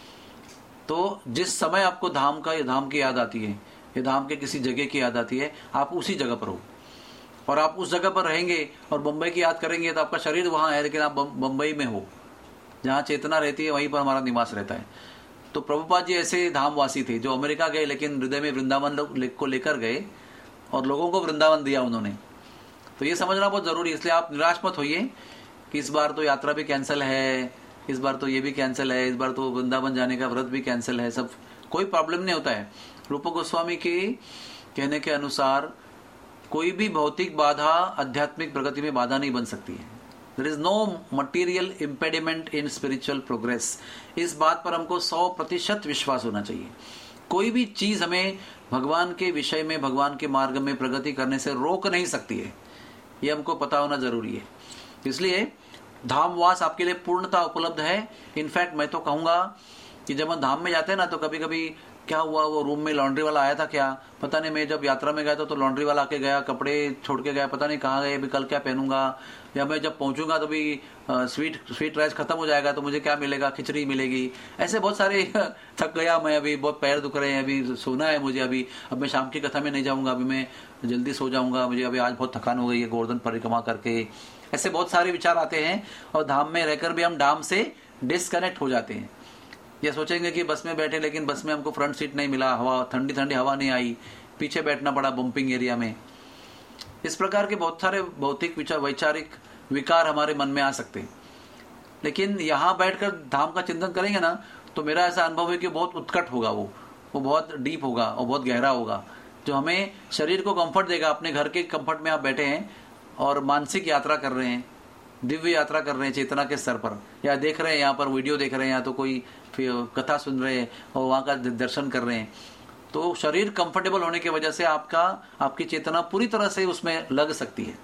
तो जिस समय आपको धाम का धाम की याद आती है, या धाम के किसी जगह की याद आती है, आप उसी जगह पर हो, और आप उस जगह पर रहेंगे और बम्बई की याद करेंगे तो आपका शरीर वहाँ है, लेकिन आप बम्बई में हो, जहाँ चेतना रहती है वहीं पर हमारा निवास रहता है। तो प्रभुपाद जी ऐसे धामवासी थे जो अमेरिका गए, लेकिन हृदय में वृंदावन को लेकर गए और लोगों को वृंदावन दिया उन्होंने। तो ये समझना बहुत जरूरी है। इसलिए आप निराश मत होइए कि इस बार तो यात्रा भी कैंसिल है, इस बार तो ये भी कैंसिल है, इस बार तो वृंदावन जाने का व्रत भी कैंसिल है। सब कोई प्रॉब्लम नहीं होता है। रूप गोस्वामी के कहने के अनुसार कोई भी भौतिक बाधा आध्यात्मिक प्रगति में बाधा नहीं बन सकती है। There is no material impediment in spiritual progress. इस बात पर हमको सौ प्रतिशत विश्वास होना चाहिए। कोई भी चीज हमें भगवान के विषय में, भगवान के मार्ग में प्रगति करने से रोक नहीं सकती है, ये हमको पता होना जरूरी है। इसलिए धामवास आपके लिए पूर्णता उपलब्ध है। इनफैक्ट मैं तो कहूंगा कि जब हम धाम में जाते हैं ना, तो कभी कभी क्या हुआ, वो रूम में लॉन्ड्री वाला आया था क्या पता नहीं। मैं जब यात्रा में गया था तो लॉन्ड्री वाला आके गया, कपड़े छोड़ के गया, पता नहीं कहाँ गए, अभी कल क्या पहनूंगा, या मैं जब पहुंचूंगा तो भी स्वीट स्वीट राइस खत्म हो जाएगा तो मुझे क्या मिलेगा, खिचड़ी मिलेगी। ऐसे बहुत सारे थक गया मैं, अभी बहुत पैर दुख रहे हैं, अभी सोना है मुझे, अभी अब मैं शाम की कथा में नहीं जाऊंगा, अभी मैं जल्दी सो जाऊंगा, मुझे अभी आज बहुत थकान हो गई है गोवर्धन परिक्रमा करके। ऐसे बहुत सारे विचार आते हैं और धाम में रहकर भी हम धाम से डिस्कनेक्ट हो जाते हैं। या सोचेंगे कि बस में बैठे, लेकिन बस में हमको फ्रंट सीट नहीं मिला, हवा ठंडी ठंडी हवा नहीं आई, पीछे बैठना पड़ा बम्पिंग एरिया में। इस प्रकार के बहुत सारे भौतिक विचार, वैचारिक विकार हमारे मन में आ सकते हैं। लेकिन यहाँ बैठकर धाम का चिंतन करेंगे ना, तो मेरा ऐसा अनुभव है कि बहुत उत्कट होगा, वो वो बहुत डीप होगा और बहुत गहरा होगा, जो हमें शरीर को कंफर्ट देगा। अपने घर के कंफर्ट में आप बैठे हैं और मानसिक यात्रा कर रहे हैं, दिव्य यात्रा कर रहे हैं चेतना के स्तर पर, या देख रहे हैं यहाँ पर वीडियो देख रहे हैं, या तो कोई कथा सुन रहे हैं और वहाँ का दर्शन कर रहे हैं। तो शरीर कंफर्टेबल होने की वजह से आपका आपकी चेतना पूरी तरह से उसमें लग सकती है।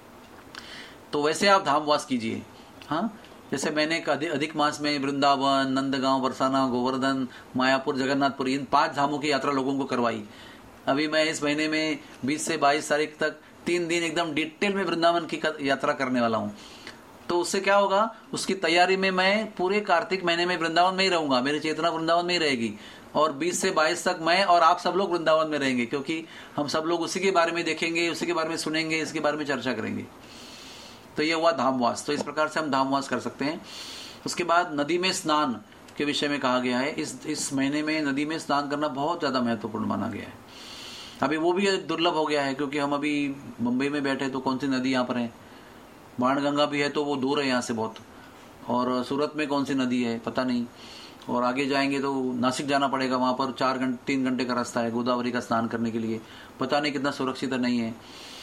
तो वैसे आप धामवास कीजिए। हाँ, जैसे मैंने अधिक मास में वृंदावन, नंदगांव, बरसाना, गोवर्धन, मायापुर, जगन्नाथपुरी, इन पांच धामों की यात्रा लोगों को करवाई। अभी मैं इस महीने में बीस से बाईस तारीख तक तीन दिन एकदम डिटेल में वृंदावन की यात्रा करने वाला हूँ। तो उससे क्या होगा, उसकी तैयारी में मैं पूरे कार्तिक महीने में वृंदावन में ही रहूंगा, मेरी चेतना वृंदावन में ही रहेगी, और बीस से बाईस तक मैं और आप सब लोग वृंदावन में रहेंगे, क्योंकि हम सब लोग उसी के बारे में देखेंगे, उसी के बारे में सुनेंगे, इसके बारे में चर्चा करेंगे। तो ये हुआ धामवास। तो इस प्रकार से हम धामवास कर सकते हैं। उसके बाद नदी में स्नान के विषय में कहा गया है। इस इस महीने में नदी में स्नान करना बहुत ज्यादा महत्वपूर्ण माना गया है। अभी वो भी दुर्लभ हो गया है, क्योंकि हम अभी मुंबई में बैठे, तो कौन सी नदी यहाँ पर है, बाणगंगा भी है तो वो दूर है यहाँ से बहुत, और सूरत में कौन सी नदी है पता नहीं, और आगे जाएंगे तो नासिक जाना पड़ेगा, वहाँ पर चार घंटे तीन घंटे का रास्ता है गोदावरी का स्नान करने के लिए, पता नहीं कितना सुरक्षित नहीं है।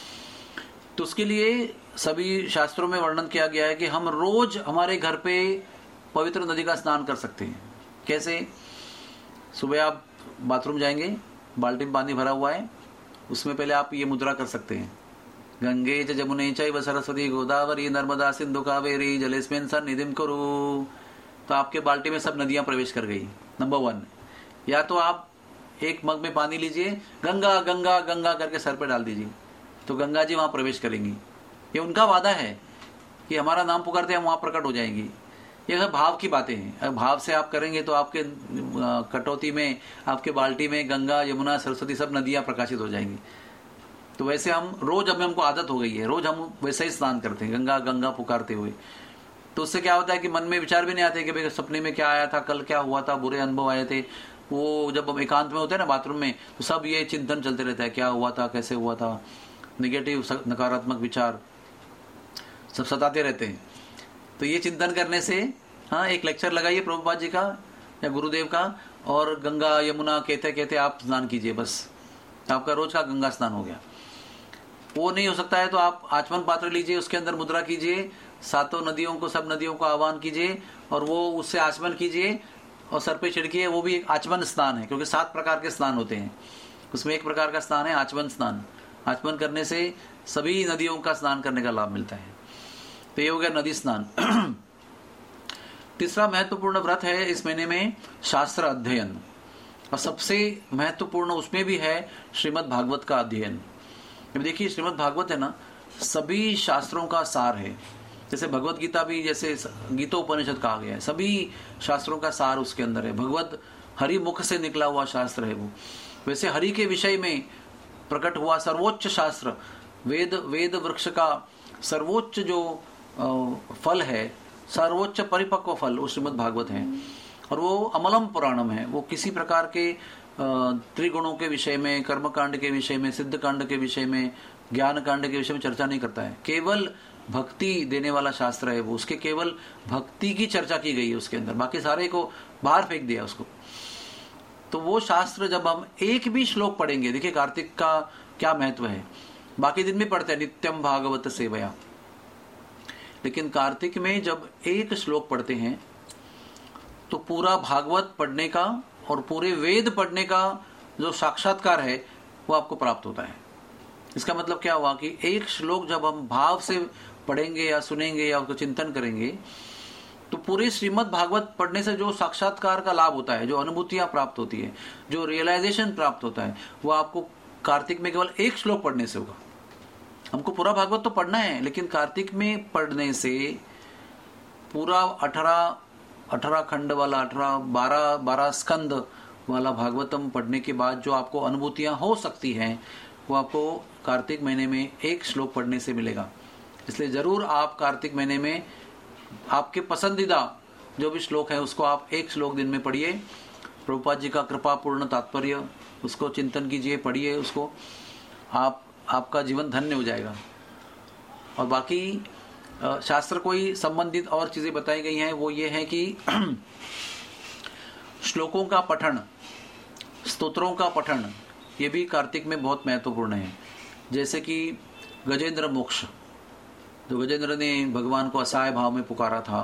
तो उसके लिए सभी शास्त्रों में वर्णन किया गया है कि हम रोज हमारे घर पे पवित्र नदी का स्नान कर सकते हैं। कैसे? सुबह आप बाथरूम जाएंगे, बाल्टी में पानी भरा हुआ है, उसमें पहले आप ये मुद्रा कर सकते हैं, गंगे च जमुने चैव सरस्वती गोदावरी नर्मदा सिंधु कावेरी जलेस्मिन् सन्निधिं कुरु। तो आपके बाल्टी में सब नदियां प्रवेश कर गई, नंबर वन। या तो आप एक मग में पानी लीजिए, गंगा गंगा गंगा करके सर पे डाल दीजिए, तो गंगा जी वहां प्रवेश करेंगी। ये उनका वादा है कि हमारा नाम पुकारते हैं, हम वहां प्रकट हो जाएंगी। ये सब भाव की बातें हैं। अगर भाव से आप करेंगे तो आपके कटौती में, आपके बाल्टी में गंगा, यमुना, सरस्वती सब नदियां प्रकाशित हो जाएंगी। तो वैसे हम रोज, अब हमको आदत हो गई है, रोज हम वैसे ही स्नान करते हैं गंगा गंगा पुकारते हुए। तो उससे क्या होता है कि मन में विचार भी नहीं आते कि भाई सपने में क्या आया था, कल क्या हुआ था, बुरे अनुभव आए थे। वो जब हम एकांत में होते हैं ना बाथरूम में, तो सब ये चिंतन चलते रहता है, क्या हुआ था, कैसे हुआ था, निगेटिव नकारात्मक विचार सब सताते रहते हैं। तो ये चिंतन करने से, हाँ, एक लेक्चर लगाइए प्रभुपाद जी का या गुरुदेव का, और गंगा यमुना कहते कहते आप स्नान कीजिए, बस आपका रोज का गंगा स्नान हो गया। वो नहीं हो सकता है तो आप आचमन पात्र लीजिए, उसके अंदर मुद्रा कीजिए, सातों नदियों को, सब नदियों को आह्वान कीजिए और वो उससे आचमन कीजिए और सर पे छिड़किए। वो भी एक आचमन स्नान है, क्योंकि सात प्रकार के स्नान होते हैं, उसमें एक प्रकार का स्नान है आचमन स्नान। आचमन करने से सभी नदियों का स्नान करने का लाभ मिलता है। तो ये हो गया नदी स्नान। तीसरा महत्वपूर्ण व्रत है इस महीने में शास्त्र अध्ययन, और सबसे महत्वपूर्ण उसमें भी है श्रीमद् भागवत का अध्ययन। अब देखिए श्रीमद् भागवत है ना, सभी शास्त्रों का सार है। जैसे भगवत गीता भी, जैसे गीतोपनिषद कहा गया है, सभी शास्त्रों का सार उसके अंदर है। भगवत हरि मुख से निकला हुआ शास्त्र है वो। वैसे हरि के विषय में प्रकट हुआ सर्वोच्च शास्त्र, वेद वेद वृक्ष का सर्वोच्च जो फल है, सर्वोच्च परिपक्व फल, वो श्रीमद् भागवत है। और वो अमलम पुराणम है। वो किसी प्रकार के त्रिगुणों के विषय में, कर्म कांड के विषय में, सिद्ध कांड के विषय में, ज्ञान कांड के विषय में चर्चा नहीं करता है। केवल भक्ति देने वाला शास्त्र है वो। उसके केवल भक्ति की चर्चा की गई है उसके अंदर, बाकी सारे को बाहर फेंक दिया उसको। तो वो शास्त्र जब हम एक भी श्लोक पढ़ेंगे, देखिए कार्तिक का क्या महत्व है, बाकी दिन भी पढ़ते हैं नित्यम भागवत सेवया, लेकिन कार्तिक में जब एक श्लोक पढ़ते हैं तो पूरा भागवत पढ़ने का और पूरे वेद पढ़ने का जो साक्षात्कार है वो आपको प्राप्त होता है। इसका मतलब क्या हुआ कि एक श्लोक जब हम भाव से पढ़ेंगे या सुनेंगे या उसको चिंतन करेंगे तो पूरे श्रीमद् भागवत पढ़ने से जो साक्षात्कार का लाभ होता है, जो अनुभूतियां प्राप्त होती है, जो रियलाइजेशन प्राप्त होता है, वो आपको कार्तिक में केवल एक श्लोक पढ़ने से होगा। हमको पूरा भागवत तो पढ़ना है, लेकिन कार्तिक में पढ़ने से पूरा अठारह अठारह खंड वाला, अठारह बारह बारह स्कंद वाला भागवतम पढ़ने के बाद जो आपको अनुभूतियां हो सकती हैं वो आपको कार्तिक महीने में एक श्लोक पढ़ने से मिलेगा। इसलिए जरूर आप कार्तिक महीने में आपके पसंदीदा जो भी श्लोक है उसको आप एक श्लोक दिन में पढ़िए। प्रभुपाद जी का कृपा पूर्ण तात्पर्य, उसको चिंतन कीजिए, पढ़िए उसको, आप आपका जीवन धन्य हो जाएगा। और बाकी शास्त्र कोई संबंधित और चीजें बताई गई हैं, वो ये है कि श्लोकों का पठन, स्तोत्रों का पठन, ये भी कार्तिक में बहुत महत्वपूर्ण है। जैसे कि गजेंद्र मोक्ष, जो गजेंद्र ने भगवान को असहाय भाव में पुकारा था,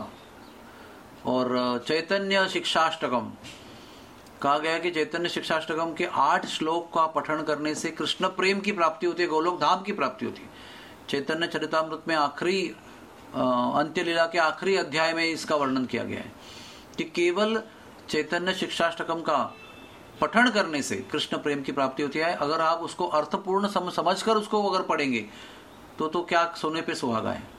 और चैतन्य शिक्षाष्टकम, कहा गया कि चैतन्य शिक्षाष्टकम के आठ श्लोक का पठन करने से कृष्ण प्रेम की प्राप्ति होती है, गोलोक धाम की प्राप्ति होती है। चैतन्य चरितामृत में आखिरी अंत्य लीला के आखिरी अध्याय में इसका वर्णन किया गया है कि केवल चैतन्य शिक्षाष्टकम का पठन करने से कृष्ण प्रेम की प्राप्ति होती है। अगर आप उसको अर्थपूर्ण सम, समझकर उसको अगर पढ़ेंगे तो तो क्या सोने पे सुहागा है।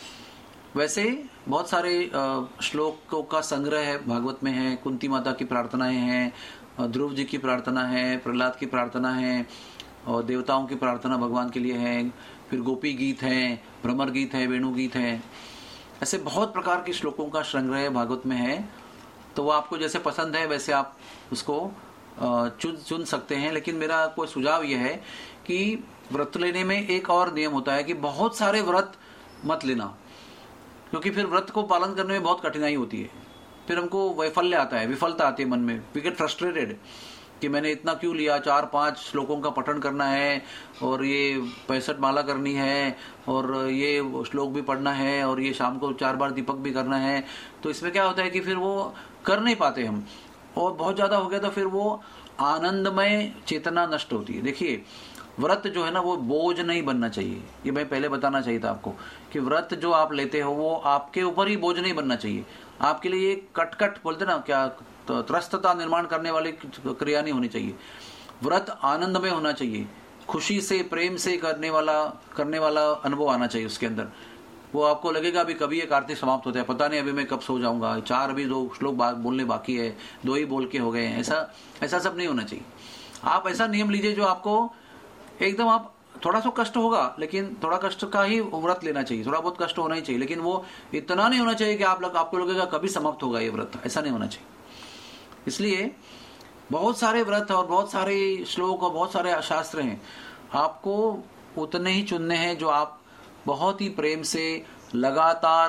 वैसे बहुत सारे श्लोकों का संग्रह है भागवत में है। कुंती माता की प्रार्थनाएं हैं, ध्रुव जी की प्रार्थना है, प्रहलाद की प्रार्थना है, और देवताओं की प्रार्थना भगवान के लिए है, फिर गोपी गीत है, भ्रमर गीत है, वेणु गीत है। ऐसे बहुत प्रकार के श्लोकों का संग्रह भागवत में है। तो वो आपको जैसे पसंद है वैसे आप उसको चुन चुन सकते हैं। लेकिन मेरा कोई सुझाव यह है कि व्रत लेने में एक और नियम होता है कि बहुत सारे व्रत मत लेना, क्योंकि फिर व्रत को पालन करने में बहुत कठिनाई होती है। फिर हमको वैफल्य आता है, विफलता आती है मन में, वी गेट फ्रस्ट्रेटेड कि मैंने इतना क्यों लिया, चार पांच श्लोकों का पठन करना है और ये पैंसठ माला करनी है और ये श्लोक भी पढ़ना है और ये शाम को चार बार दीपक भी करना है। तो इसमें क्या होता है कि फिर वो कर नहीं पाते हम, और बहुत ज्यादा हो गया तो फिर वो आनंदमय चेतना नष्ट होती है। देखिए व्रत जो है ना वो बोझ नहीं बनना चाहिए। ये मैं पहले बताना चाहिए था आपको कि व्रत जो आप लेते हो वो आपके ऊपर ही बोझ नहीं बनना चाहिए। आपके लिए ये कटकट बोलते ना क्या, तो त्रस्तता निर्माण करने वाली क्रिया नहीं होनी चाहिए। व्रत आनंद में होना चाहिए, खुशी से प्रेम से करने वाला करने वाला अनुभव आना चाहिए उसके अंदर। वो आपको लगेगा अभी कभी ये कार्तिक समाप्त होता है, पता नहीं अभी मैं कब सो जाऊंगा, चार अभी दो श्लोक बोलने बाकी है, दो ही बोल के हो गए हैं। ऐसा ऐसा सब नहीं होना चाहिए। आप ऐसा नियम लीजिए जो आपको एकदम, आप थोड़ा सा कष्ट होगा लेकिन थोड़ा कष्ट का ही व्रत लेना चाहिए, थोड़ा बहुत कष्ट होना ही चाहिए, लेकिन वो इतना नहीं होना चाहिए कि आप लोग आपको लगेगा कभी समाप्त होगा ये व्रत, ऐसा नहीं होना चाहिए। इसलिए बहुत सारे व्रत और बहुत सारे श्लोक और बहुत सारे शास्त्र हैं, आपको उतने ही चुनने हैं जो आप बहुत ही प्रेम से लगातार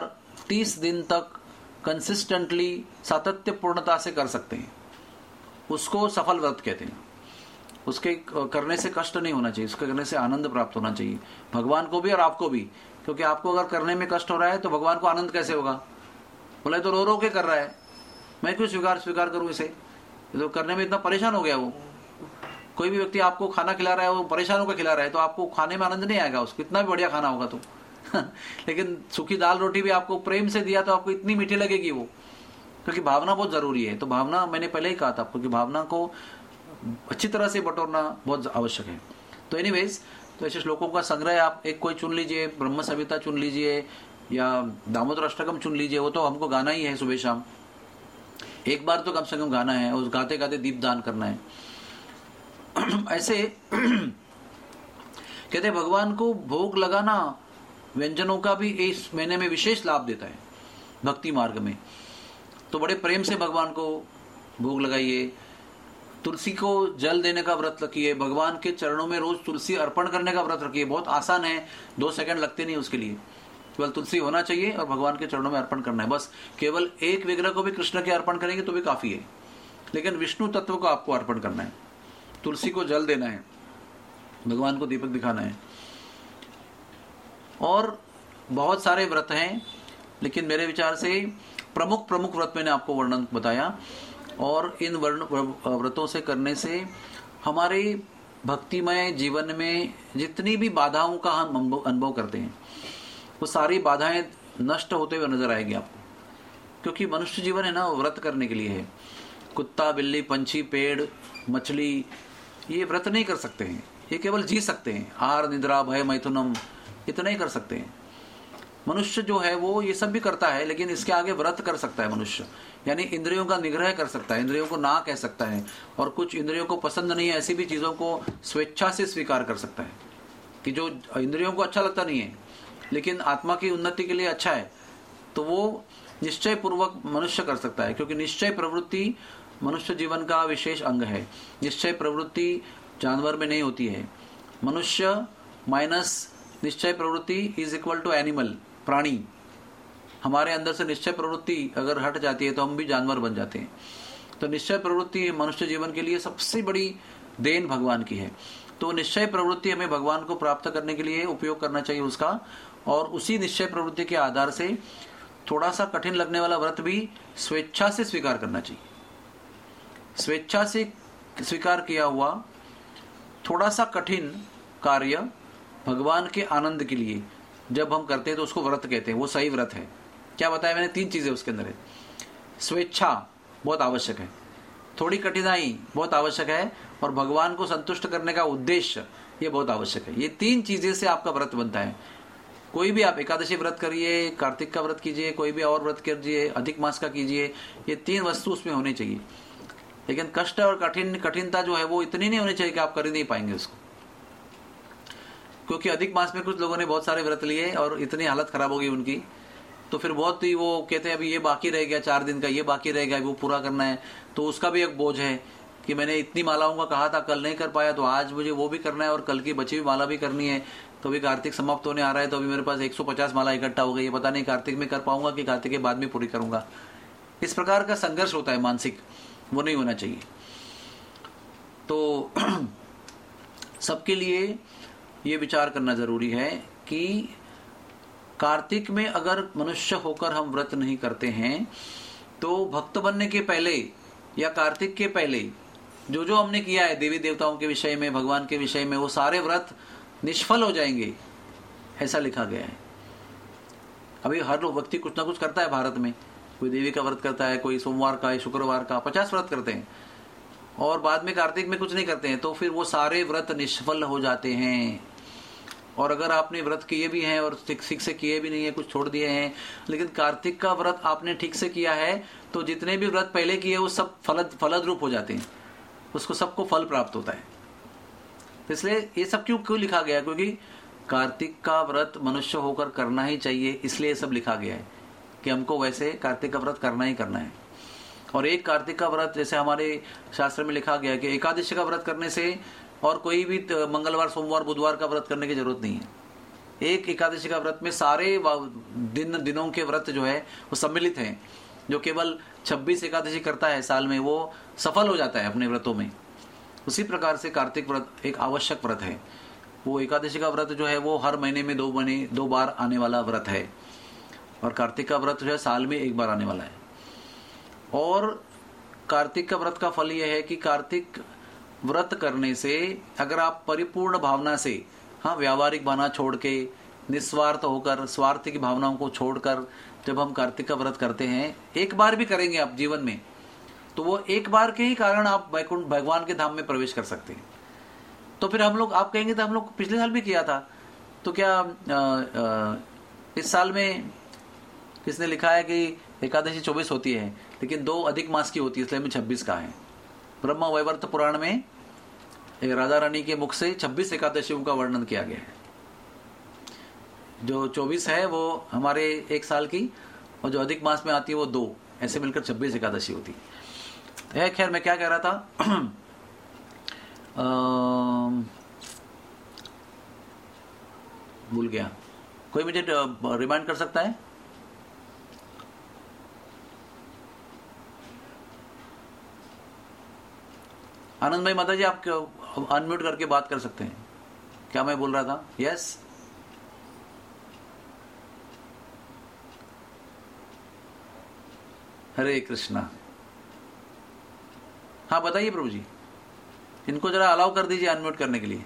तीस दिन तक कंसिस्टेंटली सातत्यपूर्णता से कर सकते हैं, उसको सफल व्रत कहते हैं। उसके करने से कष्ट नहीं होना चाहिए, उसके करने से आनंद प्राप्त होना चाहिए, भगवान को भी और आपको भी। क्योंकि आपको अगर करने में कष्ट हो रहा है तो भगवान को आनंद कैसे होगा? बोले तो रो रो के कर रहा है, मैं क्यों स्वीकार स्वीकार करूं इसे? तो करने में इतना परेशान हो गया वो। कोई भी व्यक्ति आपको खाना खिला रहा है, वो परेशान होकर खिला रहा है, तो आपको खाने में आनंद नहीं आएगा, उसको कितना भी बढ़िया खाना होगा तो लेकिन सूखी दाल रोटी भी आपको प्रेम से दिया तो आपको इतनी मीठी लगेगी वो, क्योंकि भावना बहुत जरूरी है। तो भावना, मैंने पहले ही कहा था आपको कि भावना को अच्छी तरह से बटोरना बहुत आवश्यक है। तो एनीवेज, तो ऐसे श्लोकों का संग्रह आप एक कोई चुन लीजिए, ब्रह्म संहिता चुन लीजिए या दामोदर अष्टकम चुन लीजिए, वो तो हमको गाना ही है सुबह शाम, एक बार तो कम से कम गाना है, उस गाते गाते दीप दान करना है। ऐसे कहते भगवान को भोग लगाना व्यंजनों का भी इस महीने में विशेष लाभ देता है भक्ति मार्ग में। तो बड़े प्रेम से भगवान को भोग लगाइए, तुलसी को जल देने का व्रत रखिए, भगवान के चरणों में रोज तुलसी अर्पण करने का व्रत रखिए। बहुत आसान है, दो सेकंड लगते नहीं उसके लिए, केवल तुलसी होना चाहिए और भगवान के चरणों में अर्पण करना है बस। केवल एक विग्रह को भी कृष्ण के अर्पण करेंगे तो भी काफी है, लेकिन विष्णु तत्व को आपको अर्पण करना है, तुलसी को जल देना है, भगवान को दीपक दिखाना है। और बहुत सारे व्रत हैं, लेकिन मेरे विचार से प्रमुख प्रमुख व्रत मैंने आपको वर्णन बताया, और इन व्रतों से करने से हमारे भक्तिमय जीवन में जितनी भी बाधाओं का हम अनुभव करते हैं वो सारी बाधाएं नष्ट होते हुए नजर आएगी आपको। क्योंकि मनुष्य जीवन है ना, व्रत करने के लिए है। कुत्ता, बिल्ली, पंछी, पेड़, मछली ये व्रत नहीं कर सकते हैं, ये केवल जी सकते हैं। आहार, निद्रा, भय, मैथुनम इतना ही कर सकते हैं। मनुष्य जो है वो ये सब भी करता है, लेकिन इसके आगे व्रत कर सकता है मनुष्य, यानी इंद्रियों का निग्रह कर सकता है, इंद्रियों को ना कह सकता है, और कुछ इंद्रियों को पसंद नहीं है ऐसी भी चीजों को स्वेच्छा से स्वीकार कर सकता है कि जो इंद्रियों को अच्छा लगता नहीं है लेकिन आत्मा की उन्नति के लिए अच्छा है, तो वो निश्चय पूर्वक मनुष्य कर सकता है। क्योंकि निश्चय प्रवृत्ति मनुष्य जीवन का विशेष अंग है। निश्चय प्रवृत्ति जानवर में नहीं होती है। मनुष्य माइनस निश्चय प्रवृत्ति इज इक्वल टू एनिमल, प्राणी। हमारे अंदर से निश्चय प्रवृत्ति अगर हट जाती है तो हम भी जानवर बन जाते हैं। तो निश्चय प्रवृत्ति मनुष्य जीवन के लिए सबसे बड़ी देन भगवान की है। तो निश्चय प्रवृत्ति हमें भगवान को प्राप्त करने के लिए उपयोग करना चाहिए उसका, और उसी निश्चय प्रवृत्ति के आधार से थोड़ा सा कठिन लगने वाला व्रत भी स्वेच्छा से स्वीकार करना चाहिए। स्वेच्छा से स्वीकार किया हुआ थोड़ा सा कठिन कार्य भगवान के आनंद के लिए जब हम करते हैं तो उसको व्रत कहते हैं, वो सही व्रत है। क्या बताया मैंने? तीन चीजें उसके अंदर है। स्वेच्छा बहुत आवश्यक है, थोड़ी कठिनाई बहुत आवश्यक है, और भगवान को संतुष्ट करने का उद्देश्य ये बहुत आवश्यक है। ये तीन चीजें से आपका व्रत बनता है। कोई भी आप एकादशी व्रत करिए, कार्तिक का व्रत कीजिए, कोई भी और व्रत कीजिए, अधिक मास का कीजिए, ये तीन वस्तु उसमें होनी चाहिए। लेकिन कष्ट और कठिन कठिनता जो है वो इतनी नहीं होनी चाहिए कि आप कर ही नहीं पाएंगे उसको। क्योंकि अधिक मास में कुछ लोगों ने बहुत सारे व्रत लिए और इतनी हालत खराब हो गई उनकी, तो फिर बहुत ही वो कहते हैं अभी ये बाकी रह गया, चार दिन का ये बाकी रह गया, वो पूरा करना है। तो उसका भी एक बोझ है कि मैंने इतनी मालाओं का कहा था, कल नहीं कर पाया, तो आज मुझे वो भी करना है और कल की बची हुई माला भी करनी है। तो अभी कार्तिक समाप्त होने आ रहा है, तो अभी मेरे पास एक सौ पचास माला इकट्ठा हो गई है, पता नहीं कार्तिक में कर पाऊंगा कि कार्तिक के बाद में पूरी करूंगा। इस प्रकार का संघर्ष होता है मानसिक, वो नहीं होना चाहिए। तो सबके लिए ये विचार करना जरूरी है कि कार्तिक में अगर मनुष्य होकर हम व्रत नहीं करते हैं तो भक्त बनने के पहले या कार्तिक के पहले जो जो हमने किया है देवी देवताओं के विषय में, भगवान के विषय में, वो सारे व्रत निष्फल हो जाएंगे, ऐसा लिखा गया है। अभी हर व्यक्ति कुछ ना कुछ करता है भारत में, कोई देवी का व्रत करता है, कोई सोमवार का, शुक्रवार का, पचास व्रत करते हैं, और बाद में कार्तिक में कुछ नहीं करते हैं, तो फिर वो सारे व्रत निष्फल हो जाते हैं। और अगर आपने व्रत किए भी हैं और ठीक से किए भी नहीं है, कुछ छोड़ दिए हैं, लेकिन कार्तिक का व्रत आपने ठीक से किया है, तो जितने भी व्रत पहले किए वो सब फलद फलद रूप हो जाते हैं, उसको सबको फल प्राप्त होता है। इसलिए ये सब क्यों क्यों लिखा गया? क्योंकि कार्तिक का व्रत मनुष्य होकर करना ही चाहिए, इसलिए सब लिखा गया है कि हमको वैसे कार्तिक का व्रत करना ही करना है। और एक कार्तिक का व्रत, जैसे हमारे शास्त्र में लिखा गया है कि एकादशी का व्रत करने से और कोई भी मंगलवार, सोमवार, बुधवार का व्रत करने की जरूरत नहीं है। एक एकादशी का व्रत में सारे दिन दिनों के व्रत जो है वो सम्मिलित हैं। जो केवल छब्बीस एकादशी करता है साल में वो सफल हो जाता है अपने व्रतों में। उसी प्रकार से कार्तिक व्रत एक आवश्यक व्रत है। वो एकादशी का व्रत जो है वो हर महीने में दो महीने दो बार आने वाला व्रत है, और कार्तिक का व्रत जो है साल में एक बार आने वाला है। और कार्तिक का व्रत का फल यह है कि कार्तिक व्रत करने से अगर आप परिपूर्ण भावना से, हाँ, व्यावहारिक भावना छोड़ के निस्वार्थ होकर स्वार्थ की भावनाओं को छोड़कर जब हम कार्तिक का व्रत करते हैं, एक बार भी करेंगे आप जीवन में, तो वो एक बार के ही कारण आप वैकुंठ भगवान के धाम में प्रवेश कर सकते हैं। तो फिर हम लोग, आप कहेंगे तो हम लोग पिछले साल भी किया था, तो क्या आ, आ, इस साल में किसने लिखा है कि एकादशी चौबीस होती है लेकिन दो अधिक मास की होती है, इसलिए में छब्बीस का है। ब्रह्म वैवर्त पुराण में एक राजा रानी के मुख से छब्बीस एकादशियों का वर्णन किया गया है। जो चौबीस है वो हमारे एक साल की, और जो अधिक मास में आती है वो दो, ऐसे मिलकर छब्बीस एकादशी होती है। खैर, मैं क्या कह रहा था, भूल गया। कोई मुझे रिमाइंड कर सकता है? आनंद भाई, माता जी, आप अनम्यूट करके बात कर सकते हैं। क्या मैं बोल रहा था? यस, हरे कृष्णा। हाँ, बताइए प्रभु जी, इनको जरा अलाउ कर दीजिए अनम्यूट करने के लिए।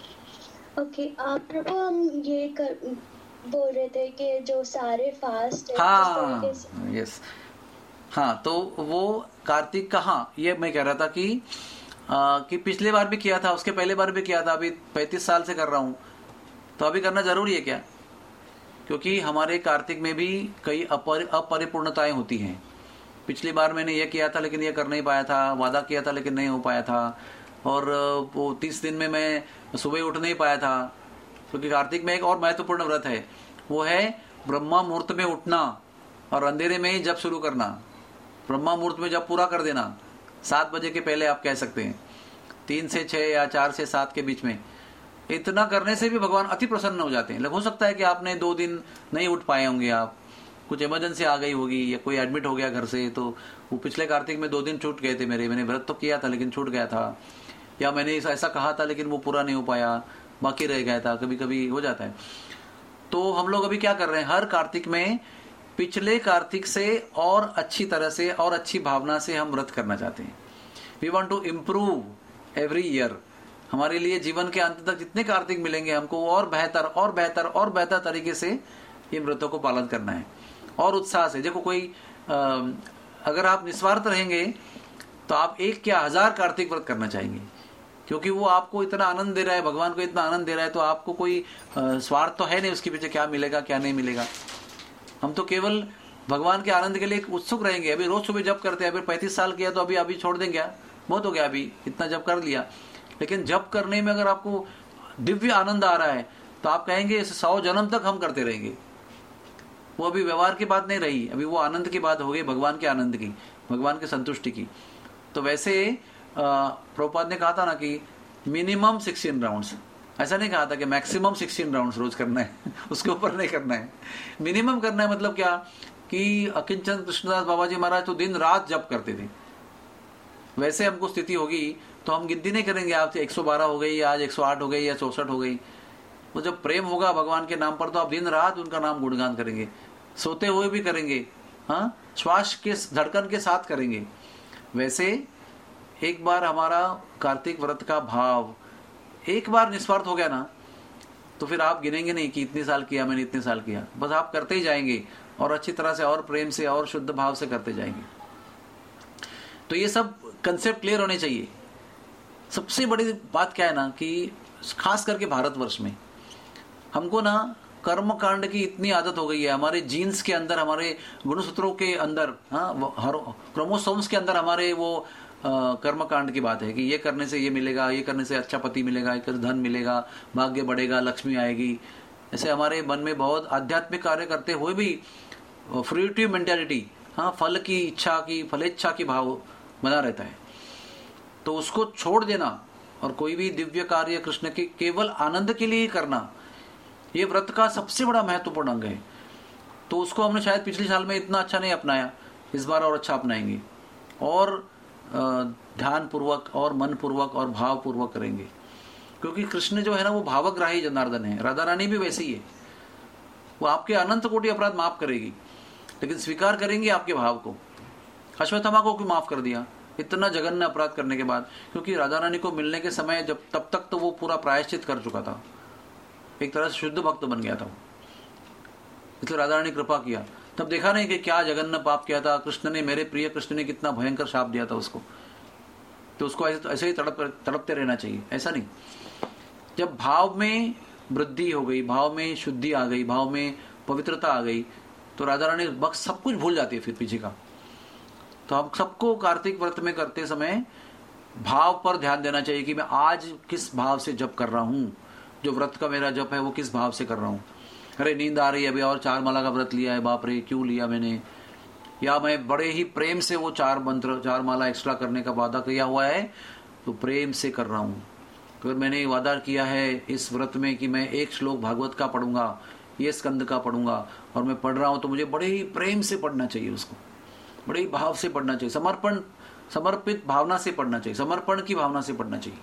ओके okay, प्रभु, हम ये कर बोल रहे थे कि जो सारे फास्ट है, हाँ, यस, हाँ, तो वो कार्तिक का, हाँ, ये मैं कह रहा था कि आ, कि पिछले बार भी किया था, उसके पहले बार भी किया था, अभी पैंतीस साल से कर रहा हूँ, तो अभी करना जरूरी है क्या? क्योंकि हमारे कार्तिक में भी कई अपर अपरिपूर्णताएं होती हैं। पिछली बार मैंने ये किया था लेकिन ये कर नहीं पाया था, वादा किया था लेकिन नहीं हो पाया था, और वो तीस दिन में मैं सुबह उठ नहीं पाया था। क्योंकि कार्तिक में एक और महत्वपूर्ण व्रत है, वो है ब्रह्मा मुहूर्त में उठना और अंधेरे में ही जप शुरू करना। ब्रह्मा मुहूर्त में जब पूरा कर देना, सात बजे के पहले आप कह सकते हैं, तीन से छह या चार से सात के बीच में। इतना करने से भी भगवान अति प्रसन्न हो जाते हैं। हो सकता है कि आपने दो दिन नहीं उठ पाए होंगे, आप कुछ इमरजेंसी आ गई होगी या कोई एडमिट हो गया घर से, तो वो पिछले कार्तिक में दो दिन छूट गए थे मेरे, मैंने व्रत तो किया था लेकिन छूट गया था, या मैंने ऐसा कहा था लेकिन वो पूरा नहीं हो पाया, बाकी रह गया था, कभी कभी हो जाता है। तो हम लोग अभी क्या कर रहे हैं, हर कार्तिक में पिछले कार्तिक से और अच्छी तरह से और अच्छी भावना से हम व्रत करना चाहते हैं। We want to improve every year. हमारे लिए जीवन के अंत तक जितने कार्तिक मिलेंगे हमको और बेहतर और बेहतर और बेहतर तरीके से इन व्रतों को पालन करना है, और उत्साह से। देखो, कोई आ, अगर आप निस्वार्थ रहेंगे तो आप एक क्या हजार कार्तिक व्रत करना चाहेंगे, क्योंकि वो आपको इतना आनंद दे रहा है, भगवान को इतना आनंद दे रहा है, तो आपको कोई स्वार्थ तो है नहीं उसके पीछे क्या मिलेगा क्या नहीं मिलेगा। हम तो केवल भगवान के आनंद के लिए उत्सुक रहेंगे। अभी रोज सुबह जप करते हैं, अभी पैंतीस साल किया तो अभी अभी छोड़ देंगे, बहुत हो गया, अभी इतना जप कर लिया। लेकिन जप करने में अगर आपको दिव्य आनंद आ रहा है तो आप कहेंगे सौ जन्म तक हम करते रहेंगे। वो अभी व्यवहार की बात नहीं रही, अभी वो आनंद की बात हो गई, भगवान के आनंद की, भगवान के संतुष्टि की। तो वैसे प्रभुपाद ने कहा था ना कि मिनिमम सिक्सटीन राउंड्स, ऐसा नहीं कहा था कि मैक्सिमम सिक्सटीन राउंड्स रोज करना है उसके ऊपर नहीं करना है, मिनिमम करना है। मतलब क्या कि अकिंचन कृष्णदास बाबा जी महाराज तो दिन रात जप करते थे। वैसे हमको स्थिति होगी तो हम गिनती नहीं करेंगे, आप एक सौ बारह हो गई, आज एक सौ आठ हो गई या चौसठ हो गई। वो जब प्रेम होगा भगवान के नाम पर तो आप दिन रात उनका नाम गुणगान करेंगे, सोते हुए भी करेंगे, हाँ, श्वास के धड़कन के साथ करेंगे। वैसे एक बार हमारा कार्तिक व्रत का भाव एक बार निस्वार्थ हो गया ना, तो फिर आप गिनेंगे नहीं कि इतने साल किया मैंने, इतने साल किया, बस आप करते ही जाएंगे और अच्छी तरह से और प्रेम से और शुद्ध भाव से करते जाएंगे। तो ये सब कंसेप्ट क्लियर होने चाहिए। सबसे बड़ी बात क्या है ना कि खास करके भारतवर्ष में हमको ना कर्म कांड की इतनी आदत हो गई है, हमारे जीन्स के अंदर, हमारे गुणसूत्रों के अंदर, हाँ, क्रोमोसोम्स के अंदर हमारे वो कर्म कांड की बात है कि ये करने से ये मिलेगा, ये करने से अच्छा पति मिलेगा, ये धन मिलेगा, भाग्य बढ़ेगा, लक्ष्मी आएगी। ऐसे हमारे मन में बहुत आध्यात्मिक कार्य करते हुए भी फ्रूटिव मेंटालिटी, हाँ, फल की इच्छा की, फलेच्छा की भाव बना रहता है। तो उसको छोड़ देना और कोई भी दिव्य कार्य कृष्ण के केवल आनंद के लिए ही करना, ये व्रत का सबसे बड़ा महत्वपूर्ण अंग है। तो उसको हमने शायद पिछले साल में इतना अच्छा नहीं अपनाया, इस बार और अच्छा अपनाएंगे और ध्यान पूर्वक और मन पूर्वक और भाव पूर्वक करेंगे। क्योंकि कृष्ण जो है ना वो भावग्राही जनार्दन है, राधा रानी भी वैसे ही है। वो आपके अनंत कोटि अपराध माफ करेगी, लेकिन स्वीकार करेंगे आपके भाव को। अश्वत्थामा को क्यों माफ कर दिया इतना जघन्य अपराध करने के बाद? क्योंकि राधा रानी को मिलने के समय जब तब तक तो वो पूरा प्रायश्चित कर चुका था, एक तरह से शुद्ध भक्त बन गया था वो, इसलिए राधा रानी कृपा किया। तब देखा नहीं कि क्या जघन्य पाप किया था कृष्ण ने, मेरे प्रिय कृष्ण ने कितना भयंकर शाप दिया था उसको। तो उसको ऐसे ऐसे ही तड़प तड़पते रहना चाहिए, ऐसा नहीं। जब भाव में वृद्धि हो गई, भाव में शुद्धि आ गई, भाव में पवित्रता आ गई, तो राधा रानी बख्श सब कुछ भूल जाती है फिर पीछे का। तो हम सबको कार्तिक व्रत में करते समय भाव पर ध्यान देना चाहिए कि मैं आज किस भाव से जप कर रहा हूँ, जो व्रत का मेरा जप है वो किस भाव से कर रहा हूँ। अरे नींद आ रही है अभी और चार माला का व्रत लिया है, बाप रे क्यों लिया मैंने, या मैं बड़े ही प्रेम से वो चार मंत्र चार माला एक्स्ट्रा करने का वादा किया हुआ है तो प्रेम से कर रहा हूँ। अगर मैंने वादा किया है इस व्रत में कि मैं एक श्लोक भागवत का पढ़ूंगा, ये स्कंद का पढ़ूंगा, और मैं पढ़ रहा हूँ तो मुझे बड़े ही प्रेम से पढ़ना चाहिए, उसको बड़े ही भाव से पढ़ना चाहिए, समर्पण समर्पित भावना से पढ़ना चाहिए, समर्पण की भावना से पढ़ना चाहिए।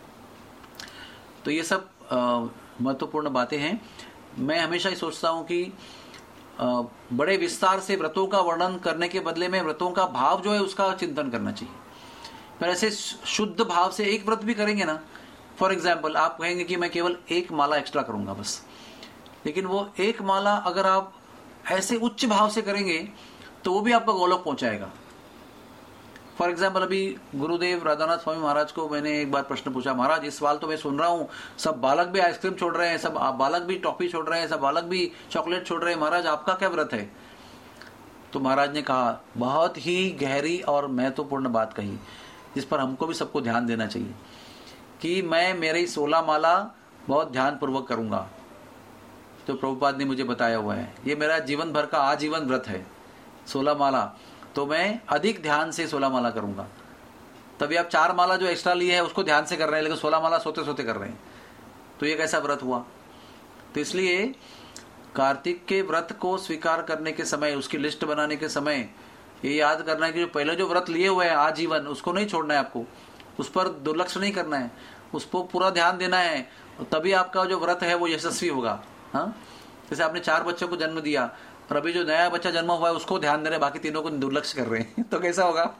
तो ये सब महत्वपूर्ण बातें हैं। मैं हमेशा ही सोचता हूँ कि आ, बड़े विस्तार से व्रतों का वर्णन करने के बदले में व्रतों का भाव जो है उसका चिंतन करना चाहिए। पर ऐसे शुद्ध भाव से एक व्रत भी करेंगे ना, फॉर एग्जाम्पल आप कहेंगे कि मैं केवल एक माला एक्स्ट्रा करूंगा बस, लेकिन वो एक माला अगर आप ऐसे उच्च भाव से करेंगे तो वो भी आपका गोलोक पहुंचाएगा। फॉर एग्जाम्पल अभी गुरुदेव राधानाथ स्वामी महाराज को मैंने एक बार प्रश्न पूछा, महाराज इस सवाल तो मैं सुन रहा हूँ सब बालक भी आइसक्रीम छोड़ रहे हैं, सब बालक भी टॉफी छोड़ रहे हैं, सब बालक भी चॉकलेट छोड़ रहे हैं, महाराज आपका क्या व्रत है? तो महाराज ने कहा बहुत ही गहरी और महत्वपूर्ण बात कही, जिस पर हमको भी सबको ध्यान देना चाहिए कि मैं मेरी सोलह माला बहुत ध्यान पूर्वक करूंगा। तो प्रभुपाद ने मुझे बताया हुआ है ये मेरा जीवन भर का आजीवन व्रत है सोलह माला, तो मैं अधिक ध्यान से सोलह माला करूंगा। तभी आप चार माला जो एक्स्ट्रा लिए है उसको ध्यान से कर रहे हैं, लेकिन सोलह माला सोते सोते कर रहे हैं, तो ये कैसा व्रत हुआ? तो इसलिए कार्तिक के व्रत को स्वीकार करने के समय, उसकी लिस्ट बनाने के समय ये याद करना है कि जो पहले जो व्रत लिए हुए हैं आजीवन, उसको नहीं छोड़ना है आपको, उस पर दुर्लक्ष्य नहीं करना है, उस पर पूरा ध्यान देना है, तभी आपका जो व्रत है वो यशस्वी होगा। हाँ, जैसे आपने चार बच्चों को जन्म दिया और अभी जो नया बच्चा जन्म हुआ है उसको ध्यान दे रहे, बाकी तीनों को दुर्लक्ष्य कर रहे हैं, तो कैसा होगा?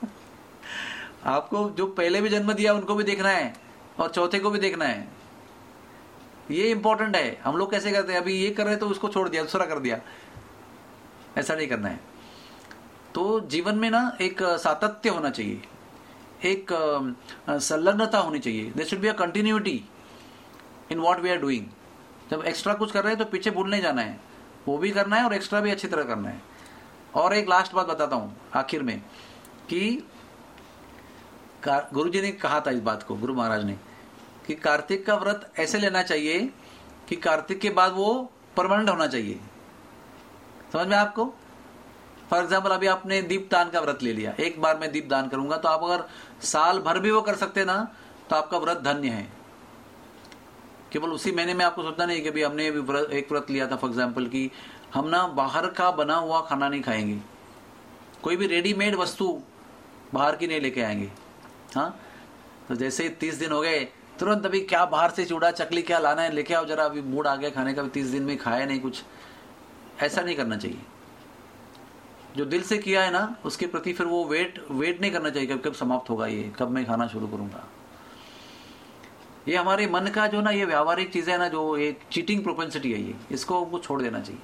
आपको जो पहले भी जन्म दिया उनको भी देखना है और चौथे को भी देखना है, ये इंपॉर्टेंट है। हम लोग कैसे करते हैं, अभी ये कर रहे तो उसको छोड़ दिया, दूसरा कर दिया, ऐसा नहीं करना है। तो जीवन में ना एक सातत्य होना चाहिए, एक संलग्नता होनी चाहिए, there should be a continuity in what we are doing. जब एक्स्ट्रा कुछ कर रहे हैं तो पीछे भूल नहीं जाना है, वो भी करना है और एक्स्ट्रा भी अच्छी तरह करना है। और एक लास्ट बात बताता हूं आखिर में कि गुरुजी ने कहा था इस बात को, गुरु महाराज ने, कि कार्तिक का व्रत ऐसे लेना चाहिए कि कार्तिक के बाद वो परमानेंट होना चाहिए। समझ में आपको? फॉर एग्जाम्पल अभी आपने दीपदान का व्रत ले लिया, एक बार मैं दीपदान करूंगा, तो आप अगर साल भर भी वो कर सकते ना तो आपका व्रत धन्य है। केवल उसी महीने में आपको सोचना नहीं कि अभी हमने एक व्रत लिया था फॉर एग्जाम्पल कि हम ना बाहर का बना हुआ खाना नहीं खाएंगे, कोई भी रेडीमेड वस्तु बाहर की नहीं लेके आएंगे। हाँ, तो जैसे तीस दिन हो गए तुरंत अभी क्या बाहर से चूड़ा चकली क्या लाना है लेके आओ जरा, अभी मूड आ गया खाने का, तीस दिन में खाया नहीं कुछ, ऐसा नहीं करना चाहिए। जो दिल से किया है ना उसके प्रति फिर वो वेट वेट नहीं करना चाहिए कब कब समाप्त होगा, ये कब मैं खाना शुरू करूंगा। ये हमारे मन का जो ना ये व्यावहारिक चीजें है ना, जो एक चीटिंग प्रोपेंसिटी है, ये इसको हमको छोड़ देना चाहिए।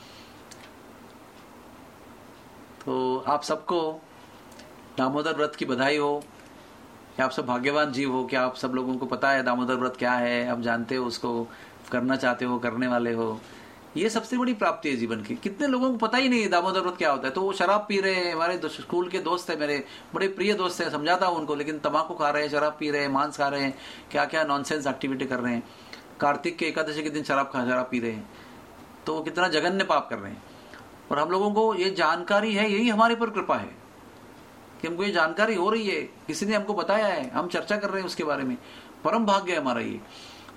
तो आप सबको दामोदर व्रत की बधाई हो, कि आप सब भाग्यवान जीव हो, कि आप सब लोगों को पता है दामोदर व्रत क्या है, आप जानते हो उसको, करना चाहते हो, करने वाले हो। ये सबसे बड़ी प्राप्ति है जीवन की। कितने लोगों को पता ही नहीं है दामोदर व्रत क्या होता है, तो वो शराब पी रहे हैं, हमारे स्कूल के दोस्त है, मेरे बड़े प्रिय दोस्त है, समझाता हूँ उनको, लेकिन तंबाकू खा रहे हैं, शराब पी रहे हैं, मांस खा रहे हैं, क्या क्या नॉनसेंस एक्टिविटी कर रहे हैं, कार्तिक के एकादशी के दिन शराब खा शराब पी रहे हैं, तो वो कितना जघन्य पाप कर रहे हैं। और हम लोगों को ये जानकारी है, यही हमारे पर कृपा है कि हमको ये जानकारी हो रही है, किसी ने हमको बताया है, हम चर्चा कर रहे हैं उसके बारे में, परम भाग्य है हमारा ये।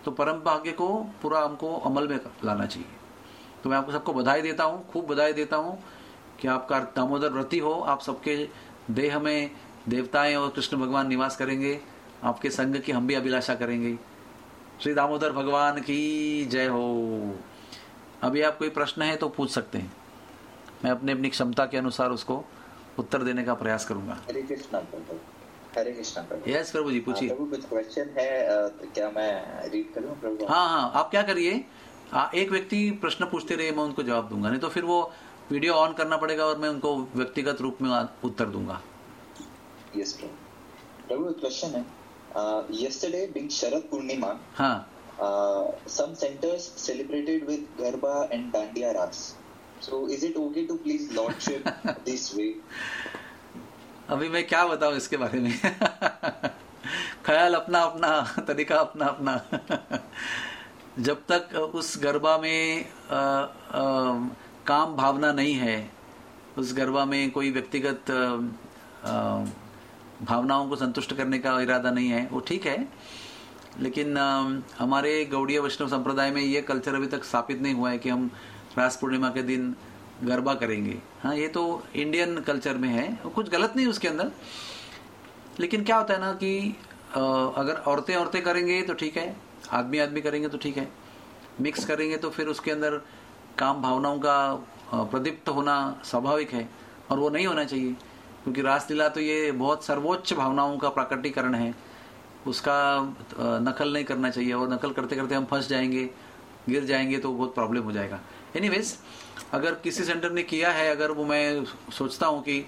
तो परम भाग्य को पूरा हमको अमल में लाना चाहिए। तो मैं आपको सबको बधाई देता हूँ, खूब बधाई देता हूँ कि आपका दामोदर व्रती हो। आप सबके देह में देवताएं और कृष्ण भगवान निवास करेंगे, आपके संग की हम भी अभिलाषा करेंगे। श्री दामोदर भगवान की जय हो। अभी आप कोई प्रश्न है तो पूछ सकते हैं, मैं अपने अपनी क्षमता के अनुसार उसको उत्तर देने का प्रयास करूंगा। हरे कृष्णा प्रभु। हरे कृष्णा प्रभु। यस प्रभु जी पूछिए। प्रभु कुछ क्वेश्चन है, तो क्या मैं रीड करूं प्रभु? हाँ हाँ, आप क्या करिए, एक व्यक्ति प्रश्न पूछते रहे, मैं उनको जवाब दूंगा, नहीं तो फिर वो वीडियो ऑन करना पड़ेगा और मैं उनको व्यक्तिगत रूप में उत्तर दूंगा। यस प्रभु। प्रभु क्वेश्चन है, यस्टरडे बीइंग शरद पूर्णिमा, हाँ, some centres celebrated with garba and dandiya raas, so is it okay to please lordship this way? अभी मैं क्या बताऊं इसके बारे में ख्याल अपना अपना, तरीका अपना अपना जब तक उस गरबा में आ, आ, काम भावना नहीं है, उस गरबा में कोई व्यक्तिगत आ, भावनाओं को संतुष्ट करने का इरादा नहीं है, वो ठीक है। लेकिन आ, हमारे गौड़ीय वैष्णव संप्रदाय में ये कल्चर अभी तक स्थापित नहीं हुआ है कि हम रास पूर्णिमा के दिन गरबा करेंगे। हाँ, ये तो इंडियन कल्चर में है, कुछ गलत नहीं उसके अंदर। लेकिन क्या होता है ना कि आ, अगर औरतें औरतें करेंगे तो ठीक है, आदमी आदमी करेंगे तो ठीक है, मिक्स करेंगे तो फिर उसके अंदर काम भावनाओं का प्रदीप्त होना स्वाभाविक है, और वो नहीं होना चाहिए, क्योंकि रासलीला तो ये बहुत सर्वोच्च भावनाओं का प्राकटीकरण है, उसका नकल नहीं करना चाहिए, और नकल करते करते हम फंस जाएंगे, गिर जाएंगे तो बहुत प्रॉब्लम हो जाएगा। एनीवेज, अगर किसी सेंटर ने किया है, अगर वो मैं सोचता हूँ कि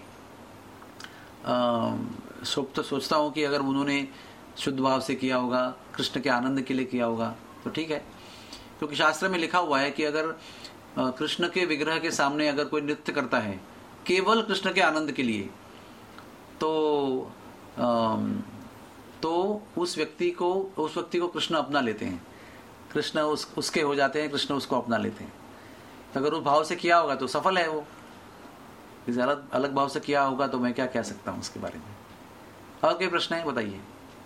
तो सोचता हूँ कि अगर उन्होंने शुद्ध भाव से किया होगा, कृष्ण के आनंद के लिए किया होगा तो ठीक है, क्योंकि शास्त्र में लिखा हुआ है कि अगर कृष्ण के विग्रह के सामने अगर कोई नृत्य करता है केवल कृष्ण के आनंद के लिए, तो तो उस व्यक्ति को उस व्यक्ति को कृष्ण अपना लेते हैं, कृष्ण उस उसके हो जाते हैं, कृष्ण उसको अपना लेते हैं। तो अगर उस भाव से किया होगा तो सफल है वो, इस अलग अलग भाव से किया होगा तो मैं क्या कह सकता हूँ उसके बारे में। और कोई प्रश्न है, बताइए।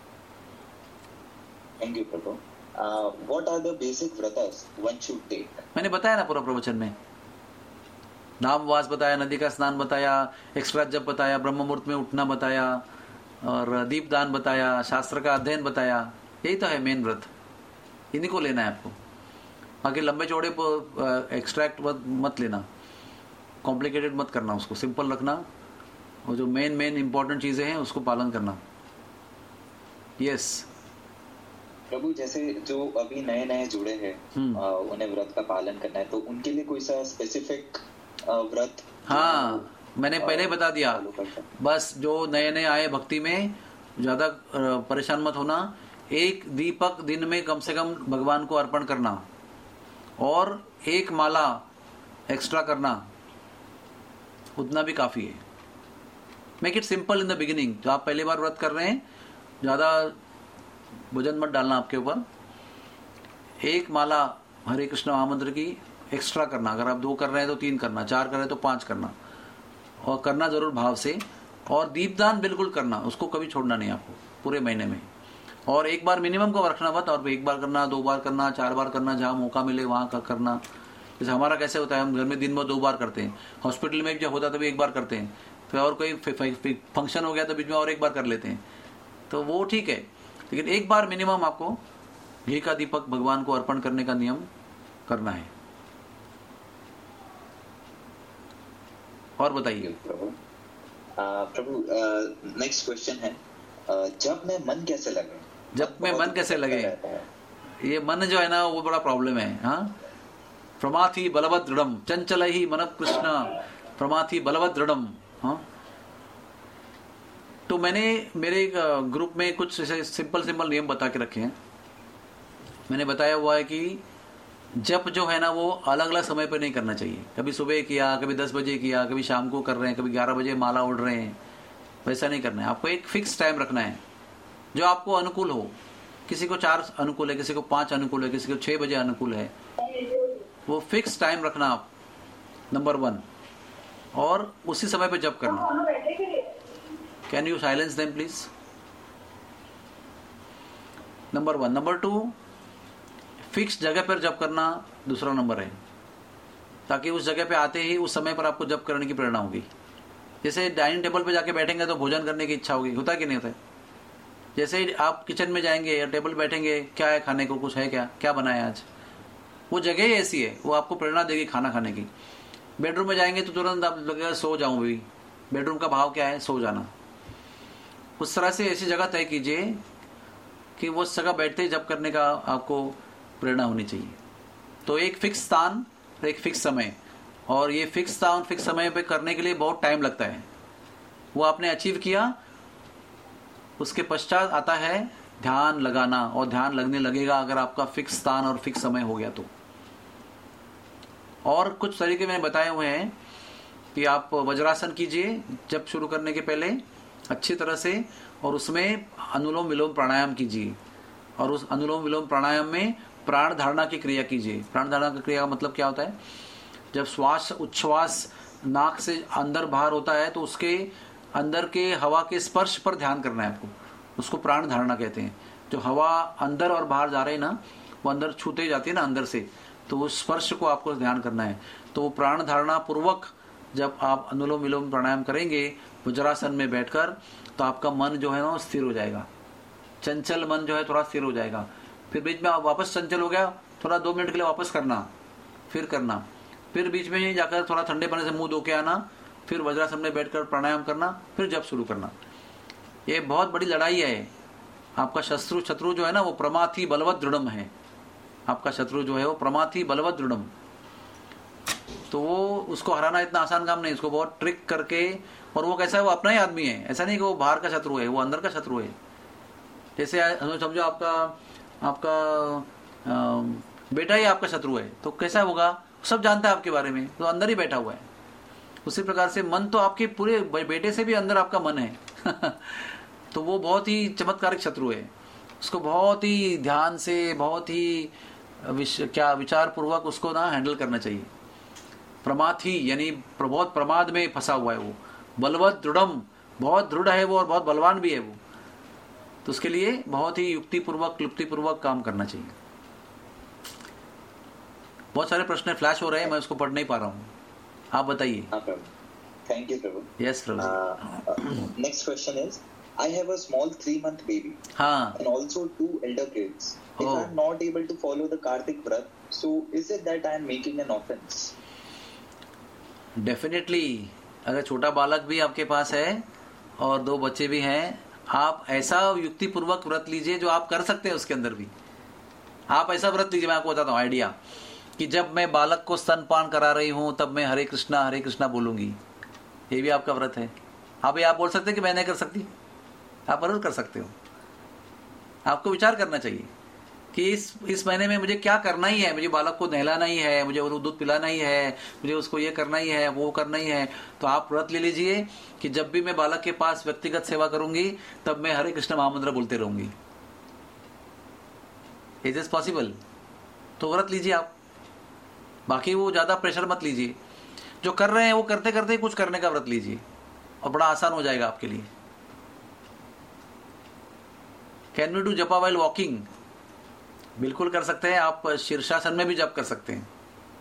थैंक यू प्रभु। What are the basic vratas one should take? मैंने बताया ना पूरा प्रवचन में, नामवास बताया, नदी का स्नान बताया, एक्स्ट्रा जप बताया, ब्रह्म मुहूर्त में उठना बताया, और दीपदान बताया, शास्त्र का अध्ययन बताया। यही तो है मेन व्रत, इन्हीं को लेना है आपको। बाकी लंबे चौड़े एक्सट्रैक्ट मत लेना, कॉम्प्लिकेटेड मत करना, उसको सिंपल रखना, और जो मेन मेन इंपॉर्टेंट चीजें हैं उसको पालन करना। यस प्रभु, जैसे जो अभी नए नए जुड़े हैं, उन्हें व्रत का पालन करना है, तो उनके लिए कोई सा स्पेसिफिक व्रत? हाँ, मैंने पहले बता दिया, बस जो नए नए आए भक्ति में, ज्यादा परेशान मत होना। एक दीपक दिन में कम से कम भगवान को अर्पण करना, और एक माला एक्स्ट्रा करना, उतना भी काफी है। Make it simple in the beginning. जो आप पहली बार व्रत कर रहे हैं, ज्यादा वजन मत डालना आपके ऊपर। एक माला हरे कृष्ण महामंत्र की एक्स्ट्रा करना, अगर आप दो कर रहे हैं तो तीन करना, चार कर रहे हैं तो पांच करना, और करना जरूर भाव से। और दीपदान बिल्कुल करना, उसको कभी छोड़ना नहीं आपको पूरे महीने में। और एक बार मिनिमम को रखना मत, और एक बार करना, दो बार करना, चार बार करना, जहाँ मौका मिले वहां का करना। जैसे हमारा कैसे होता है, हम घर में दिन में दो बार करते हैं, हॉस्पिटल में जब होता है तभी एक बार करते हैं, फिर और कोई फंक्शन हो गया तो बीच में और एक बार कर लेते हैं, तो वो ठीक है। लेकिन एक बार मिनिमम आपको घी का दीपक भगवान को अर्पण करने का नियम करना है। और बताइए प्रभु। प्रभु, नेक्स्ट क्वेश्चन है, जब में मन कैसे लगे? जब में मन कैसे लगे, ये मन जो है ना वो बड़ा प्रॉब्लम है। हाँ, प्रमाथि बलवत दृढ़म चंचल ही मन कृष्ण प्रमाथि बलवत दृढ़म। हाँ, तो मैंने मेरे ग्रुप में कुछ ऐसे सिंपल सिंपल नियम बता के रखे हैं। मैंने बताया हुआ है कि जप जो है ना वो अलग अलग समय पर नहीं करना चाहिए। कभी सुबह किया, कभी दस बजे किया, कभी शाम को कर रहे हैं, कभी ग्यारह बजे माला उड़ रहे हैं, वैसा नहीं करना है। आपको एक फिक्स टाइम रखना है जो आपको अनुकूल हो। किसी को चार अनुकूल है, किसी को पांच अनुकूल है, किसी को छह बजे अनुकूल है, वो फिक्स टाइम रखना आप, नंबर वन। और उसी समय पे जप करना। Can you silence them please? Number one. Number two, fix जगह पर जप करना दूसरा नंबर है, ताकि उस जगह पे आते ही उस समय पर आपको जप करने की प्रेरणा होगी। जैसे डाइनिंग टेबल पे जाके बैठेंगे तो भोजन करने की इच्छा होगी, होता है कि नहीं होता है? जैसे ही आप किचन में जाएंगे या टेबल बैठेंगे, क्या है खाने को, कुछ है क्या, क्या बनाया आज, वो जगह ही ऐसी है, वो आपको प्रेरणा देगी खाना खाने की। बेडरूम में जाएंगे तो तुरंत आप लगेगा सो जाऊं भी, बेडरूम का भाव क्या है, सो जाना। उस तरह से ऐसी जगह तय कीजिए कि वो जगह बैठते ही जप करने का आपको प्रेरणा होनी चाहिए। तो एक फिक्स स्थान, एक फिक्स समय, और ये फिक्स स्थान फिक्स समय पे करने के लिए बहुत टाइम लगता है। वो आपने अचीव किया, उसके पश्चात आता है ध्यान लगाना, और ध्यान लगने लगेगा अगर आपका फिक्स स्थान और फिक्स समय हो गया तो। और कुछ तरीके मैंने बताए हुए हैं कि आप वज्रासन कीजिए जब शुरू करने के पहले अच्छी तरह से, और उसमें अनुलोम विलोम प्राणायाम कीजिए, और उस अनुलोम विलोम प्राणायाम में प्राण धारणा की क्रिया कीजिए। प्राण धारणा की क्रिया का मतलब क्या होता है? जब श्वास उच्छ्वास नाक से अंदर बाहर होता है तो उसके अंदर के हवा के स्पर्श पर ध्यान करना है आपको, उसको प्राण धारणा कहते हैं। जो हवा अंदर और बाहर जा रही है ना, वो अंदर छूते जाती है ना अंदर से, तो उस स्पर्श को आपको ध्यान करना है। तो वो प्राण धारणा पूर्वक जब आप अनुलोम विलोम प्राणायाम करेंगे वज्रासन में बैठकर, तो आपका मन जो है ना स्थिर हो जाएगा, चंचल मन जो है थोड़ा स्थिर हो जाएगा। फिर बीच में आप वापस चंचल हो गया, थोड़ा दो मिनट के लिए वापस करना, फिर करना, फिर बीच में जाकर थोड़ा ठंडे पानी से मुंह धो के आना, फिर वज्रासन में बैठकर प्राणायाम करना, फिर जब शुरू करना। ये बहुत बड़ी लड़ाई है। आपका शत्रु शत्रु जो है ना वो प्रमाथी बलवत दृढ़म है। आपका शत्रु जो है वो प्रमाथी बलवत दृढ़म, तो वो उसको हराना इतना आसान काम नहीं, उसको बहुत ट्रिक करके। और वो कैसा है, वो अपना ही आदमी है, ऐसा नहीं कि वो बाहर का शत्रु है, वो अंदर का शत्रु है। जैसे समझो आपका आपका आ, बेटा ही आपका शत्रु है, तो कैसा होगा? सब जानता है आपके बारे में, तो अंदर ही बैठा हुआ है। उसी प्रकार से मन तो आपके पूरे बेटे से भी अंदर आपका मन है तो वो बहुत ही चमत्कारिक शत्रु है। उसको बहुत ही ध्यान से, बहुत ही विश, क्या विचार पूर्वक उसको ना हैंडल करना चाहिए। प्रमाथी यानी बहुत प्रमाद में फंसा हुआ है वो, बलवत दृढ़म, बहुत दृढ़ है वो और बहुत बलवान भी है वो। तो उसके लिए बहुत ही युक्ति पूर्वक, क्लुप्ति पूर्वक काम करना चाहिए। बहुत सारे प्रश्न फ्लैश हो रहे हैं, मैं उसको पढ़ नहीं पा रहा हूँ, आप बताइए। थैंक यू प्रभु। यस प्रभु। Next question is, I have a small three month baby हाँ. and also two elder kids. If Oh. I am not able to follow the Kartik Vrat, so is it that I am making an offense? Definitely, अगर छोटा बालक भी आपके पास है और दो बच्चे भी हैं, आप ऐसा युक्ति पूर्वक व्रत लीजिए जो आप कर सकते हैं। उसके अंदर भी आप ऐसा व्रत लीजिए, मैं आपको बताता हूँ आइडिया, कि जब मैं बालक को स्तनपान करा रही हूँ तब मैं हरे कृष्णा हरे कृष्णा बोलूंगी। ये भी आपका व्रत है। आप ये आप बोल सकते हैं कि मैं नहीं कर सकती, आप जरूर कर सकते हो। आपको विचार करना चाहिए कि इस इस महीने में मुझे क्या करना ही है। मुझे बालक को नहलाना ही है, मुझे वो दूध पिलाना ही है, मुझे उसको ये करना ही है, वो करना ही है। तो आप व्रत ले लीजिए कि जब भी मैं बालक के पास व्यक्तिगत सेवा करूंगी तब मैं हरे कृष्ण महामंत्र बोलते रहूंगी। Is is possible? तो व्रत लीजिए आप। बाकी वो ज्यादा प्रेशर मत लीजिए, जो कर रहे हैं वो करते करते कुछ करने का व्रत लीजिए और बड़ा आसान हो जाएगा आपके लिए। Can we do japa while walking? बिल्कुल कर सकते हैं। आप शीर्षासन में भी जप कर सकते हैं,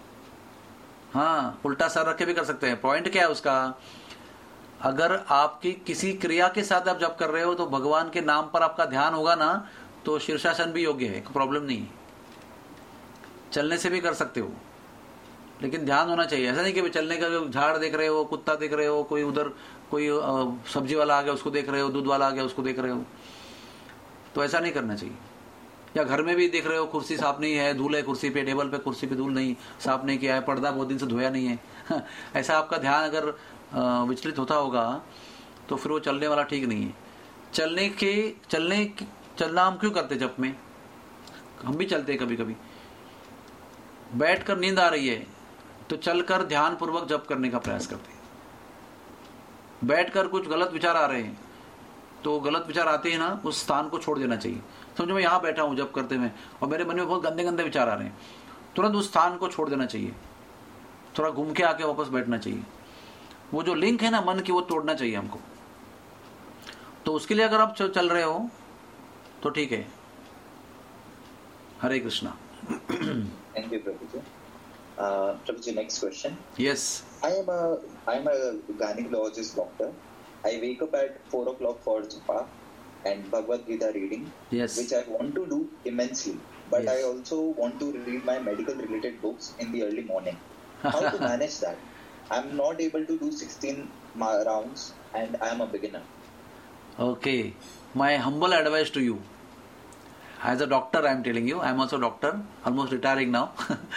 हाँ, उल्टा सर रख के भी कर सकते हैं। पॉइंट क्या है उसका? अगर आपकी किसी क्रिया के साथ आप जप कर रहे हो तो भगवान के नाम पर आपका ध्यान होगा ना, तो शीर्षासन भी योग्य है, कोई प्रॉब्लम नहीं है। चलने से भी कर सकते हो, लेकिन ध्यान होना चाहिए। ऐसा नहीं कि चलने का झाड़ देख रहे हो, कुत्ता देख रहे हो, कोई उधर कोई सब्जी वाला आ गया उसको देख रहे हो, दूध वाला आ गया उसको देख रहे हो, तो ऐसा नहीं करना चाहिए। या घर में भी देख रहे हो कुर्सी साफ नहीं है, धूल है कुर्सी पे, टेबल पे कुर्सी पे धूल नहीं, साफ नहीं किया है, पर्दा बहुत दिन से धोया नहीं है ऐसा आपका ध्यान अगर विचलित होता होगा तो फिर वो चलने वाला ठीक नहीं है। चलने के चलने चलना हम क्यों करते? जब में हम भी चलते हैं, कभी कभी बैठकर नींद आ रही है तो चलकर ध्यान पूर्वक जप करने का प्रयास करते हैं। बैठकर कुछ गलत विचार आ रहे हैं तो गलत विचार आते हैं ना, उस स्थान को छोड़ देना चाहिए। समझो मैं यहाँ बैठा हूँ जब करते हुए और मेरे मन में बहुत गंदे गंदे विचार आ रहे हैं, तुरंत उस स्थान को छोड़ देना चाहिए, थोड़ा घूम के आके वापस बैठना चाहिए। वो जो लिंक है ना मन की, वो तोड़ना चाहिए हमको। तो उसके लिए अगर आप चल रहे हो तो ठीक है, हरे Krishna. Thank you, Prabhuji. Uh, Prabhuji, next question. Yes. I am a I am a gynecologist doctor. I wake up at four o'clock for japa and Bhagavad Gita reading, Yes. which I want to do immensely. But Yes. I also want to read my medical related books in the early morning. How to manage that? I'm not able to do sixteen ma- rounds and I am a beginner. Okay. My humble advice to you. As a doctor, I am telling you, I am also a doctor, almost retiring now.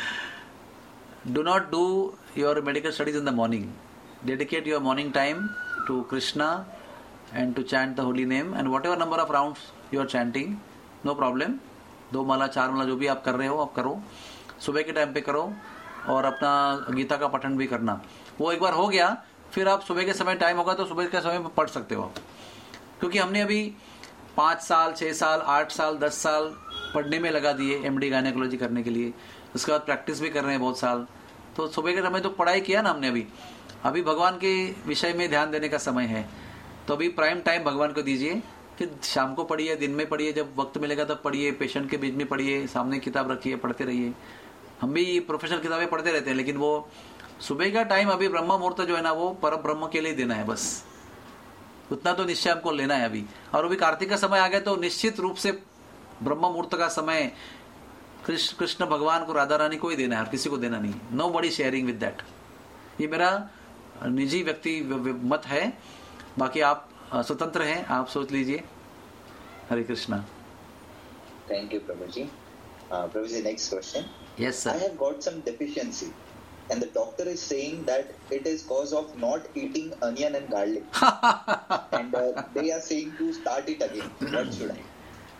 Do not do your medical studies in the morning. Dedicate your morning time to Krishna and to chant the holy name, and whatever number of rounds you are chanting, no problem. दो माला चार माला जो भी आप कर रहे हो आप करो, सुबह के टाइम पे करो, और अपना गीता का पठन भी करना. वो एक बार हो गया, फिर आप सुबह के समय टाइम होगा तो सुबह के समय में पढ़ सकते हो आप. क्योंकि हमने अभी पाँच साल छः साल आठ साल दस साल पढ़ने में लगा दिए एमडी गायनेकोलॉजी करने के लिए. उसके बाद प्रैक्टिस भी कर रहे हैं बहुत साल. तो सुबह के समय तो पढ़ाई किया ना हमने. अभी अभी भगवान के विषय में ध्यान देने का समय है. तो अभी प्राइम टाइम भगवान को दीजिए. फिर शाम को पढ़िए, दिन में पढ़िए, जब वक्त मिलेगा तब पढ़िए, पेशेंट के बीच में पढ़िए, सामने किताब रखिए, पढ़ते रहिए. हम भी प्रोफेशनल किताबें पढ़ते रहते हैं, लेकिन वो सुबह का टाइम अभी ब्रह्म मुहूर्त जो है ना, वो परम ब्रह्म के लिए देना है. बस उतना तो निश्चय हमको लेना है अभी. और अभी कार्तिक का समय आ गया तो निश्चित रूप से ब्रह्म मुहूर्त का समय कृष्ण कृष्ण भगवान को, राधा रानी को ही देना है और किसी को देना नहीं. Nobody sharing with that. ये मेरा निजी व्यक्ति मत है. बाकी आप स्वतंत्र हैं, आप सोच लीजिए. हरे Krishna. Thank you, Prabhuji. Uh, Prabhuji, next question. Yes, sir. I have got some deficiency, and the doctor is saying that it is cause of not eating onion and garlic, and uh, they are saying to start it again. What should I?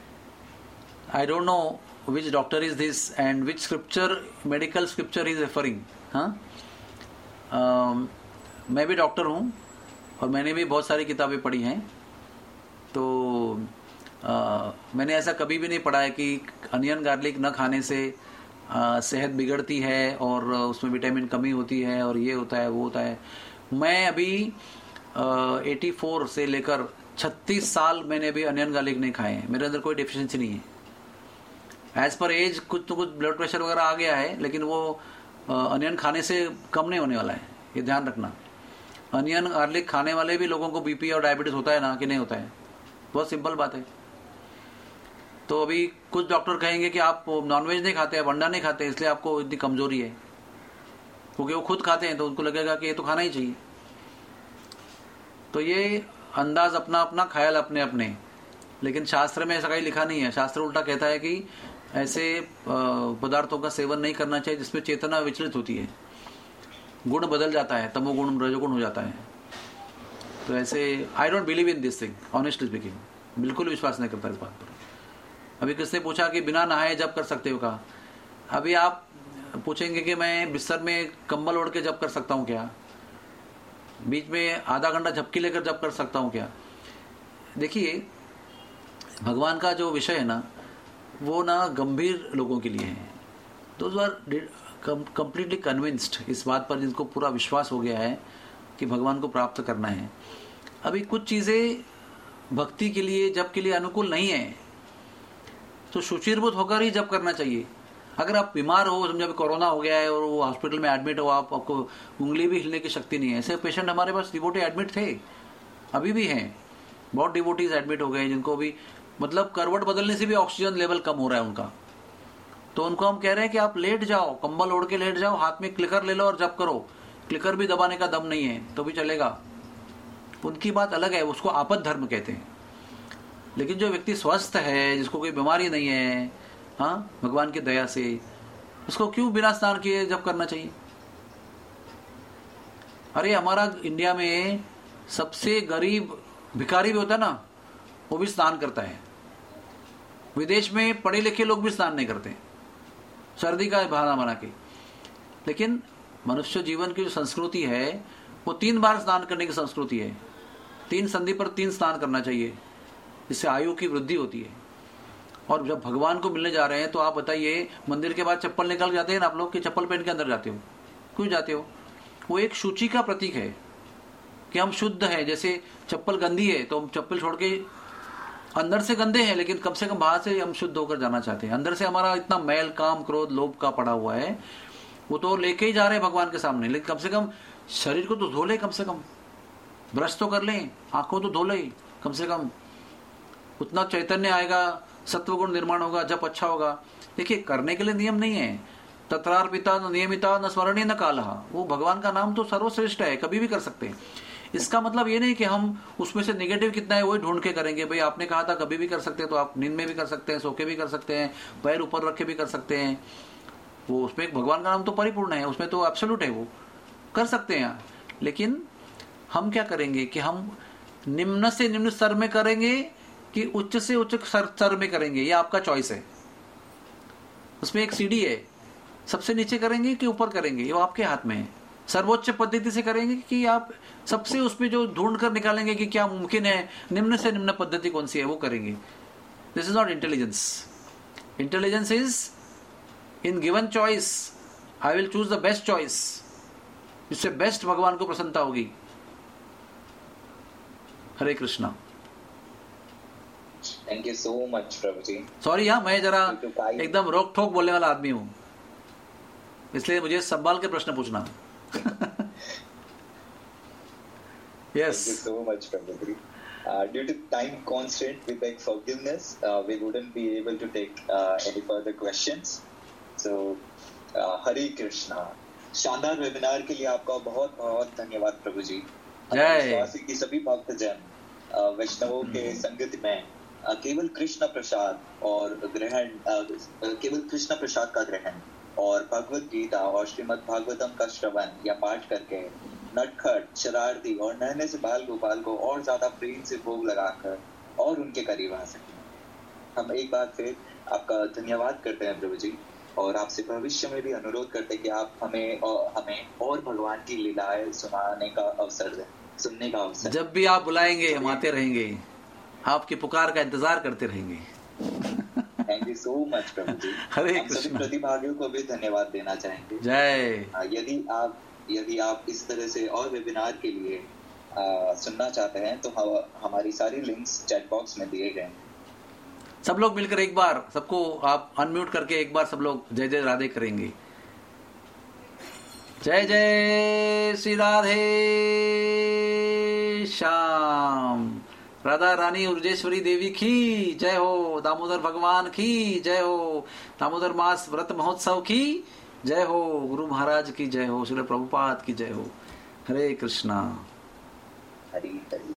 I don't know which doctor is this and which scripture, medical scripture is referring. हाँ, um, मैं भी doctor हूँ और मैंने भी बहुत सारी किताबें पढ़ी हैं. तो आ, मैंने ऐसा कभी भी नहीं पढ़ा है कि अनियन गार्लिक न खाने से आ, सेहत बिगड़ती है और उसमें विटामिन कमी होती है और ये होता है वो होता है. मैं अभी एटी फोर से लेकर छत्तीस साल मैंने अभी अनियन गार्लिक नहीं खाए हैं. मेरे अंदर कोई डेफिशिएंसी नहीं है. एज पर एज कुछ तो कुछ ब्लड प्रेशर वगैरह आ गया है, लेकिन वो अनियन खाने से कम नहीं होने वाला है. ये ध्यान रखना. अनियन गार्लिक खाने वाले भी लोगों को बीपी और डायबिटीज होता है ना, कि नहीं होता है. बहुत सिंपल बात है. तो अभी कुछ डॉक्टर कहेंगे कि आप नॉनवेज नहीं खाते, आप अंडा नहीं खाते, इसलिए आपको इतनी कमजोरी है. क्योंकि वो खुद खाते हैं तो उनको लगेगा कि ये तो खाना ही चाहिए. तो ये अंदाज अपना अपना, ख्याल अपने अपने. लेकिन शास्त्र में ऐसा कहीं लिखा नहीं है. शास्त्र उल्टा कहता है कि ऐसे पदार्थों का सेवन नहीं करना चाहिए जिसमें चेतना विचलित होती है, गुण बदल जाता है, तमोगुण रजोगुण हो जाता है. तो ऐसे I don't believe in this thing, honestly speaking. बिल्कुल विश्वास नहीं करता इस बात पर. अभी किसने पूछा कि बिना नहाए जप कर सकते हो का. अभी आप पूछेंगे कि मैं बिस्तर में कंबल ओढ़ के जप कर सकता हूँ क्या, बीच में आधा घंटा झपकी लेकर जप कर सकता हूँ क्या. देखिए, भगवान का जो विषय है ना, वो ना गंभीर लोगों के लिए है. दोज आर कंप्लीटली कन्विंस्ड इस बात पर, जिनको पूरा विश्वास हो गया है कि भगवान को प्राप्त करना है. अभी कुछ चीज़ें भक्ति के लिए, जप के लिए अनुकूल नहीं है, तो शुचिर्भूत होकर ही जप करना चाहिए. अगर आप बीमार हो, समझो अभी कोरोना हो गया है और वो हॉस्पिटल में एडमिट हो, आप आपको उंगली भी हिलने की शक्ति नहीं है. ऐसे पेशेंट हमारे पास डिवोटी एडमिट थे, अभी भी हैं. बहुत डिवोटीज एडमिट हो गए जिनको भी मतलब करवट बदलने से भी ऑक्सीजन लेवल कम हो रहा है उनका. तो उनको हम कह रहे हैं कि आप लेट जाओ, कंबल ओढ़ के लेट जाओ, हाथ में क्लिकर ले लो और जप करो. क्लिकर भी दबाने का दम नहीं है तो भी चलेगा. उनकी बात अलग है, उसको आपद धर्म कहते हैं. लेकिन जो व्यक्ति स्वस्थ है, जिसको कोई बीमारी नहीं है, हाँ, भगवान की दया से, उसको क्यों बिना स्नान किए जप करना चाहिए. अरे हमारा इंडिया में सबसे गरीब भिखारी भी होता है ना, वो भी स्नान करता है. विदेश में पढ़े लिखे लोग भी स्नान नहीं करते, सर्दी का बहाना बना के. लेकिन मनुष्य जीवन की जो संस्कृति है वो तीन बार स्नान करने की संस्कृति है. तीन संधि पर तीन स्नान करना चाहिए, इससे आयु की वृद्धि होती है. और जब भगवान को मिलने जा रहे हैं तो आप बताइए, मंदिर के बाद चप्पल निकल जाते हैं ना आप लोग, कि चप्पल पहन के अंदर जाते हो, क्यों जाते हो. वो एक शुचि का प्रतीक है कि हम शुद्ध हैं. जैसे चप्पल गंदी है तो हम चप्पल छोड़ के अंदर से गंदे हैं, लेकिन कम से कम बाहर से हम शुद्ध होकर जाना चाहते हैं। अंदर से हमारा इतना मैल, काम, क्रोध, लोभ का पड़ा हुआ है, वो तो लेके ही जा रहे हैं भगवान के सामने, लेकिन कम से कम शरीर को तो धो ले, कम से कम ब्रश तो कर लें, आंखों तो धो ले, कम से कम उतना चैतन्य आएगा, सत्वगुण निर्माण होगा, जब अच्छा होगा। देखिए, करने के लिए नियम नहीं है, तत्रार्पिता न नियमिता न स्मरणीय न कालः, वो भगवान का नाम तो सर्वश्रेष्ठ है, कभी भी कर सकते हैं। इसका मतलब ये नहीं कि हम उसमें से नेगेटिव कितना है वही ढूंढ के करेंगे। भाई आपने कहा था कभी भी कर सकते हैं, तो आप नींद में भी कर सकते हैं, सो के भी कर सकते हैं, पैर ऊपर रख के भी कर सकते हैं, वो उसमें एक भगवान का नाम तो परिपूर्ण है, उसमें तो एब्सोल्यूट है, वो कर सकते हैं। लेकिन हम क्या करेंगे कि हम निम्न से निम्न स्तर में करेंगे कि उच्च से उच्च स्तर में करेंगे, ये आपका चॉइस है। उसमें एक सीढ़ी है, सबसे नीचे करेंगे कि ऊपर करेंगे, ये आपके हाथ में है। सर्वोच्च पद्धति से करेंगे कि आप सबसे उसमें जो ढूंढ कर निकालेंगे कि क्या मुमकिन है, निम्न से निम्न पद्धति कौन सी है, वो करेंगे। This is not intelligence. Intelligence is in given choice I will choose the best choice, जिससे बेस्ट भगवान को प्रसन्नता होगी। Hare Krishna. Thank you so much प्रभु जी। सॉरी, हाँ मैं जरा एकदम रोक ठोक बोलने वाला आदमी हूं, इसलिए मुझे संभाल के प्रश्न पूछना। Yes. Thank you so much, Prabhuji. Uh, due to time constraint, we beg forgiveness. Uh, we wouldn't be able to take uh, any further questions. So, uh, Hare Krishna. शानदार वेबिनार के लिए आपका बहुत बहुत धन्यवाद प्रभु जी। विश्वासी की सभी भक्तजन वैष्णवों के संगत में केवल कृष्ण प्रसाद और ग्रहण केवल कृष्ण प्रसाद का ग्रहण और भगवत गीता और श्रीमद् भागवतम का श्रवण या पाठ करके नटखट, शरारती और नन्हे से बाल गोपाल को और ज्यादा प्रेम से भोग लगाकर और उनके करीब आ सके। हम एक बार फिर आपका धन्यवाद करते हैं प्रभु जी, और आपसे भविष्य में भी अनुरोध करते हैं कि आप हमें और हमें और भगवान की लीलाएं सुनाने का अवसर दें, सुनने का अवसर। जब भी आप बुलाएंगे हम आते रहेंगे, आपकी पुकार का इंतजार करते रहेंगे। थैंक यू सो मच प्रभु जी। हरे हम सभी कृष्ण। प्रतिभागियों को भी धन्यवाद देना चाहेंगे। जय। यदि आप यदि आप इस तरह से और वेबिनार के लिए आ, सुनना चाहते हैं तो हमारी सारी लिंक्स चैट बॉक्स में दिए गए हैं। सब लोग मिलकर एक बार सबको आप अनम्यूट करके एक बार सब लोग जय जय राधे करेंगे। जय जय श्री राधे श्याम। राधा रानी उर्जेश्वरी देवी की जय हो। दामोदर भगवान की जय हो। दामोदर मास व्रत महोत्सव की जय हो। गुरु महाराज की जय हो। श्री प्रभुपाद की जय हो। हरे कृष्णा। हरि हरि।